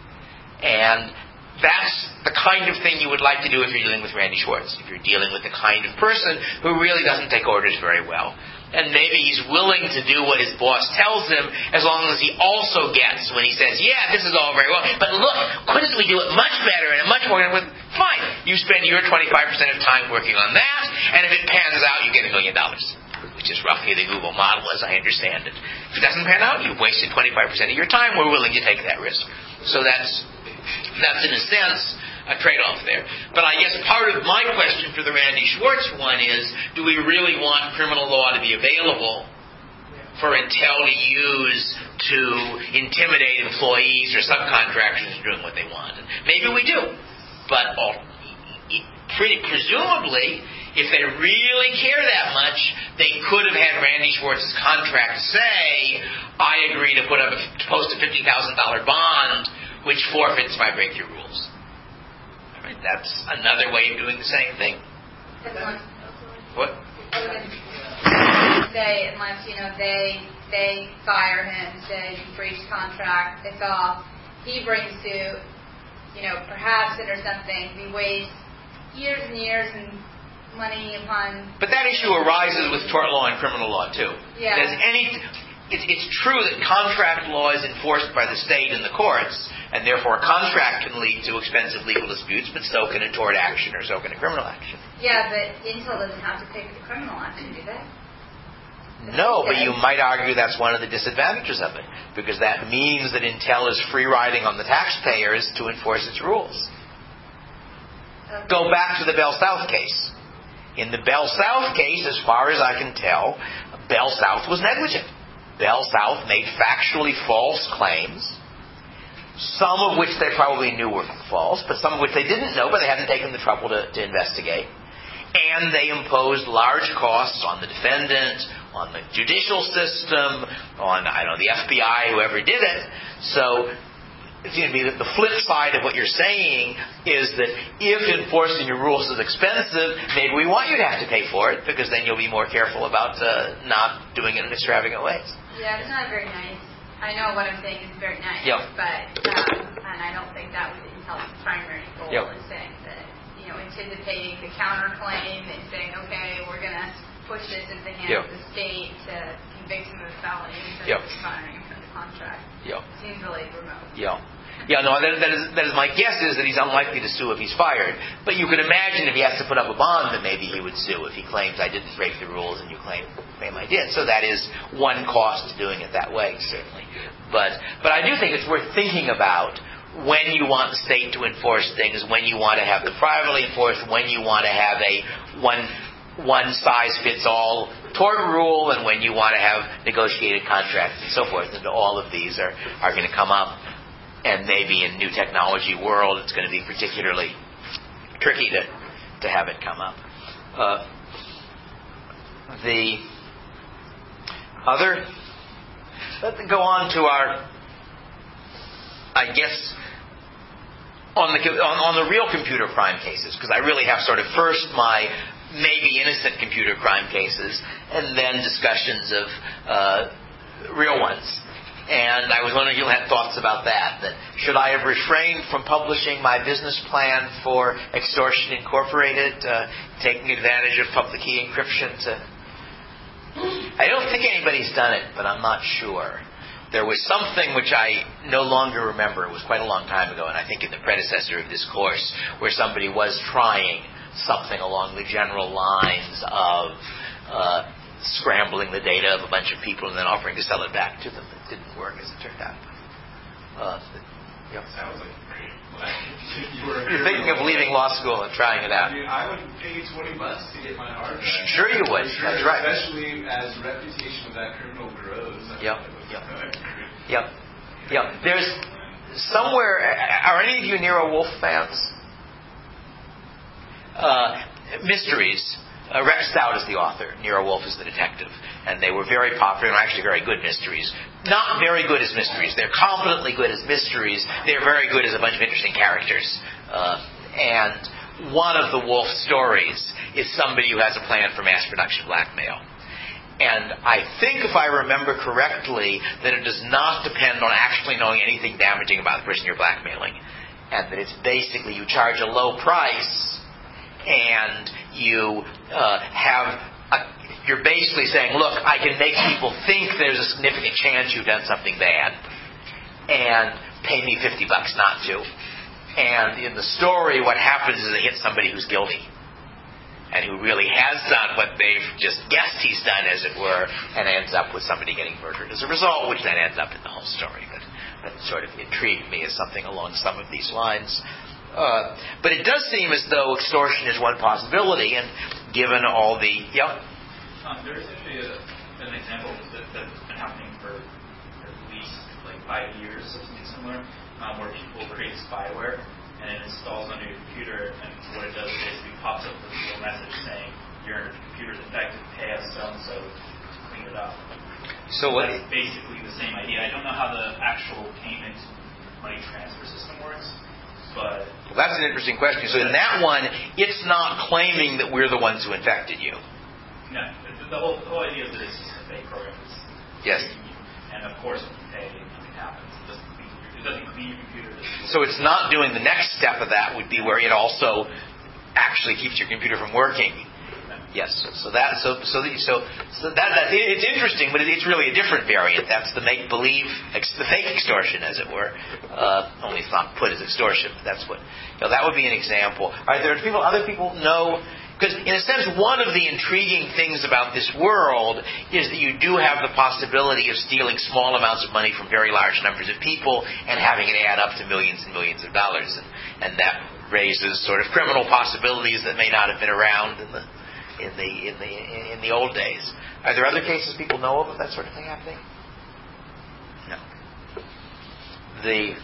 And that's the kind of thing you would like to do if you're dealing with Randy Schwartz. If you're dealing with the kind of person who really doesn't take orders very well. And maybe he's willing to do what his boss tells him, as long as he also gets when he says, yeah, this is all very well, but look, couldn't we do it much better and much more? Fine. You spend your twenty-five percent of time working on that, and if it pans out, you get a million dollars. Which is roughly the Google model, as I understand it. If it doesn't pan out, you've wasted twenty-five percent of your time. We're willing to take that risk. So that's That's, in a sense, a trade-off there. But I guess part of my question for the Randy Schwartz one is, do we really want criminal law to be available for Intel to use to intimidate employees or subcontractors into doing what they want? And maybe we do. But all, pretty presumably, if they really care that much, they could have had Randy Schwartz's contract say, I agree to put up a, to post a fifty thousand dollars bond, which forfeits my breakthrough rules. All right, that's another way of doing the same thing. What? Say, unless, you know, they they fire him, say he breached contract, it's off, he brings suit, you know, perhaps it or something, we waste years and years and money upon... But that issue arises with tort law and criminal law, too. Yeah. There's any... It's, it's true that contract law is enforced by the state and the courts, and therefore a contract can lead to expensive legal disputes, but so can a tort action or so can a criminal action. Yeah, but Intel doesn't have to pay for the criminal action, do they? No, but you might argue that's one of the disadvantages of it, because that means that Intel is free riding on the taxpayers to enforce its rules. Okay. Go back to the Bell South case. In the Bell South case, as far as I can tell, Bell South was negligent. Bell South made factually false claims, some of which they probably knew were false, but some of which they didn't know, but they hadn't taken the trouble to, to investigate. And they imposed large costs on the defendant, on the judicial system, on, I don't know, the F B I, whoever did it. So it seems to me that the flip side of what you're saying is that if enforcing your rules is expensive, maybe we want you to have to pay for it, because then you'll be more careful about uh, not doing it in extravagant ways. Yeah, it's not very nice. I know what I'm saying is very nice, yep. but um, and I don't think that was Intel's primary goal, yep. is saying that, you know, anticipating the counterclaim and saying, okay, we're going to push this into the hands yep. of the state to convict him of felonies and yep. firing him from the contract. Yep. Seems really remote. Yeah. Yeah, no, that, that, is, that is my guess is that he's unlikely to sue if he's fired. But you could imagine if he has to put up a bond, that maybe he would sue if he claims I didn't break the rules and you claim, claim I did. So that is one cost to doing it that way, certainly. But but I do think it's worth thinking about when you want the state to enforce things, when you want to have them privately enforced, when you want to have a one one size fits all tort rule, and when you want to have negotiated contracts and so forth. And all of these are, are going to come up. and maybe in new technology world, it's going to be particularly tricky to, to have it come up. Uh, the other, let's go on to our, I guess, on the on, on the real computer crime cases, because I really have sort of first my maybe innocent computer crime cases, and then discussions of uh, real ones. And I was wondering if you had thoughts about that. That should I have refrained from publishing my business plan for Extortion Incorporated, uh, taking advantage of public key encryption to... I don't think anybody's done it, but I'm not sure. There was something which I no longer remember. It was quite a long time ago, and I think in the predecessor of this course, where somebody was trying something along the general lines of uh, scrambling the data of a bunch of people and then offering to sell it back to them. It didn't work, as it turned out. Uh, yeah. Sounds like great. you were You're thinking of leaving law school and trying it out. I mean, I would pay twenty bucks to get my hard drive. Sure you would. Sure, That's right. Especially as reputation of that criminal grows. Yep. Yep. Yep. Yep. There's somewhere. Are any of you Nero Wolfe fans? Uh, mysteries. Uh, Rex Stout is the author. Nero Wolfe is the detective. And they were very popular and actually very good mysteries. Not very good as mysteries. They're competently good as mysteries. They're very good as a bunch of interesting characters. Uh, and one of the Wolfe stories is somebody who has a plan for mass production blackmail. And I think, if I remember correctly, that it does not depend on actually knowing anything damaging about the person you're blackmailing. And that it's basically you charge a low price and you uh, have a, you're basically saying, look, I can make people think there's a significant chance you've done something bad, and pay me fifty bucks not to. And in the story, what happens is it hits somebody who's guilty, and who really has done what they've just guessed he's done, as it were, and ends up with somebody getting murdered as a result, which then ends up in the whole story. But that sort of intrigued me as something along some of these lines. Uh, but it does seem as though extortion is one possibility, and given all the... Yeah? Um, there is actually a, an example that, that's been happening for at least like five years, or something similar, um, where people create spyware, and it installs on your computer, and what it does is basically pops up with a little message saying, your computer's infected, pay us so-and-so to clean it up. So what? That's basically the same idea. I don't know how the actual payment money transfer system works. But well, that's an interesting question. So in that one, it's not claiming that we're the ones who infected you. No. The, the, whole, the whole idea is that it's just a fake program. It's yes. And of course, when you pay, nothing happens. It doesn't clean your, it doesn't clean your computer. So it's not doing the next step of that would be where it also actually keeps your computer from working. Yes, so that so so so so that, that it's interesting, but it's really a different variant. That's the make believe, the fake extortion, as it were. Uh, only it's not put as extortion. But that's what. You know, that would be an example. Are there people? Other people know? Because in a sense, one of the intriguing things about this world is that you do have the possibility of stealing small amounts of money from very large numbers of people and having it add up to millions and millions of dollars, and, and that raises sort of criminal possibilities that may not have been around in the. In the in the in the old days. Are there other cases people know of of that sort of thing happening? No. The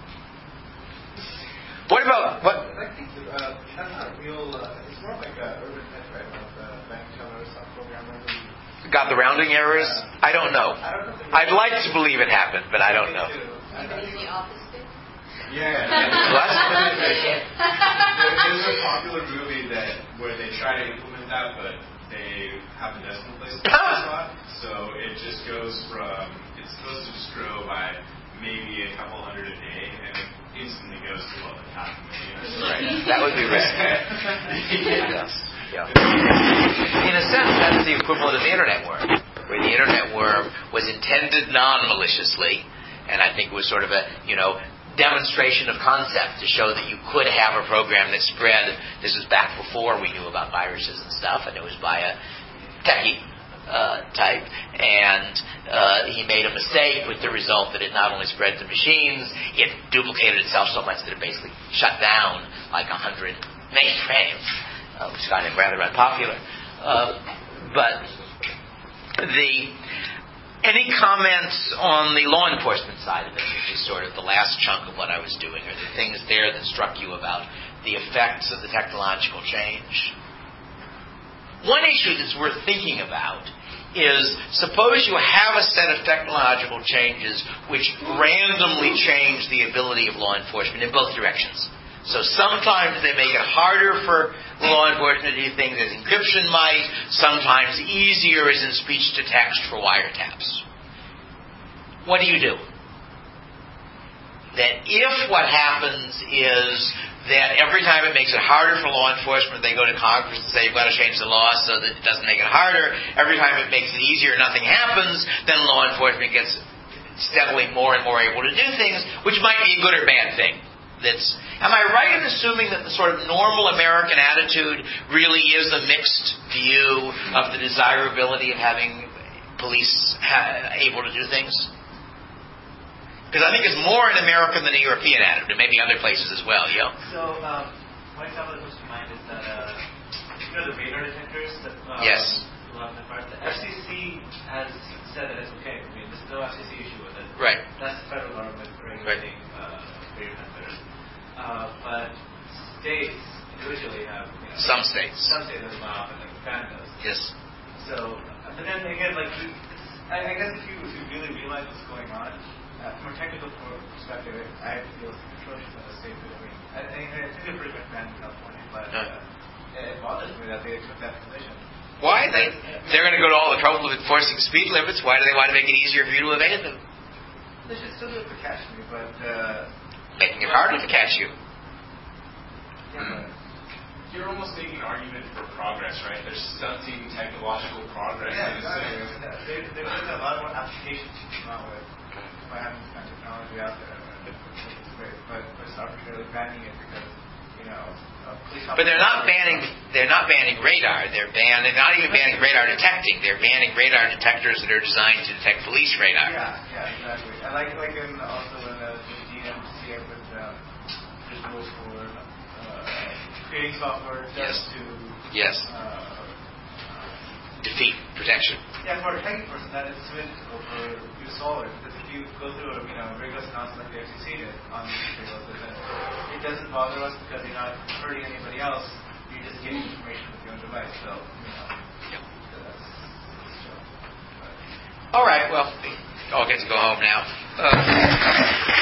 what about what? I think uh, that's not real. Uh, it's more like a urban myth, right? About the bank teller stop programmer. Got the rounding errors? Uh, I don't know. I don't know. I'd like to believe it happened, but I don't know. Even in the office too? Yeah. What? There's a popular movie that where they try to implement that, but they have the decimal place spot. So it just goes from, it's supposed to just grow by maybe a couple hundred a day, and it instantly goes to what, like half a million. Right. That would be risky. Yeah. Yes. Yeah. In a sense, that's the equivalent of the internet worm, where the internet worm was intended non-maliciously, and I think it was sort of a, you know, demonstration of concept to show that you could have a program that spread. This was back before we knew about viruses and stuff, and it was by a techie uh, type, and uh, he made a mistake with the result that it not only spread to machines, it duplicated itself so much that it basically shut down like a hundred mainframes, uh, which got him rather unpopular. Uh, but the Any comments on the law enforcement side of it, which is sort of the last chunk of what I was doing? Are there things there that struck you about the effects of the technological change? One issue that's worth thinking about is, suppose you have a set of technological changes which randomly change the ability of law enforcement in both directions. So sometimes they make it harder for law enforcement to do things as encryption might, sometimes easier as in speech-to-text for wiretaps. What do you do? That if what happens is that every time it makes it harder for law enforcement, they go to Congress and say, you've got to change the law so that it doesn't make it harder. Every time it makes it easier, nothing happens, then law enforcement gets steadily more and more able to do things, which might be a good or bad thing. That's, am I right in assuming that the sort of normal American attitude really is a mixed view of the desirability of having police ha- able to do things? Because I think it's more an American than a European attitude, and maybe other places as well, you know? So, um, one example that comes to mind is that, uh, you know, the radar detectors that, uh, yes. The F C C has said that it's okay. I mean, there's no F C C issue with it. Right. That's the federal government regulating right. uh, radar detectors. Uh, but states individually have, you know, some states. Some states have allowed, and like Japan does. Yes. So, but then again, like, I, I guess if you if you really realize what's going on, uh, from a technical perspective, I feel it's atrocious that the state did. I mean, I, I, I think they're pretty much banned in California, but uh, it bothers me that they took that position. Why? They, they're going to go to all the trouble of enforcing speed limits. Why do they want to make it easier for you to evade them? They should still do it to catch me, but uh, making it harder to catch you. Yeah, but you're almost making an argument for progress, right? They're stunting technological progress. Yeah, exactly. There, there's a lot more applications to come out with by having this kind of technology out there. It's great, but it's arbitrarily banning it because, you know, uh, police officers. But they're not banning. They're not banning radar. They're banning. They're not even banning radar detecting. They're banning radar detectors that are designed to detect police radar. Yeah, yeah, exactly. I like like in also in the, the D M C with uh, visuals for uh, creating software just yes. to yes. Uh, defeat protection. Yeah, for a technical person, that is really difficult for you to solve it, because if you go through a you know rigorous analysis like the F C C did on these materials, then it doesn't bother us because you're not hurting anybody else. You're just getting information with your own device. So, you know, yep. so that's, that's true. All right. Well, we all get to go home now. Uh,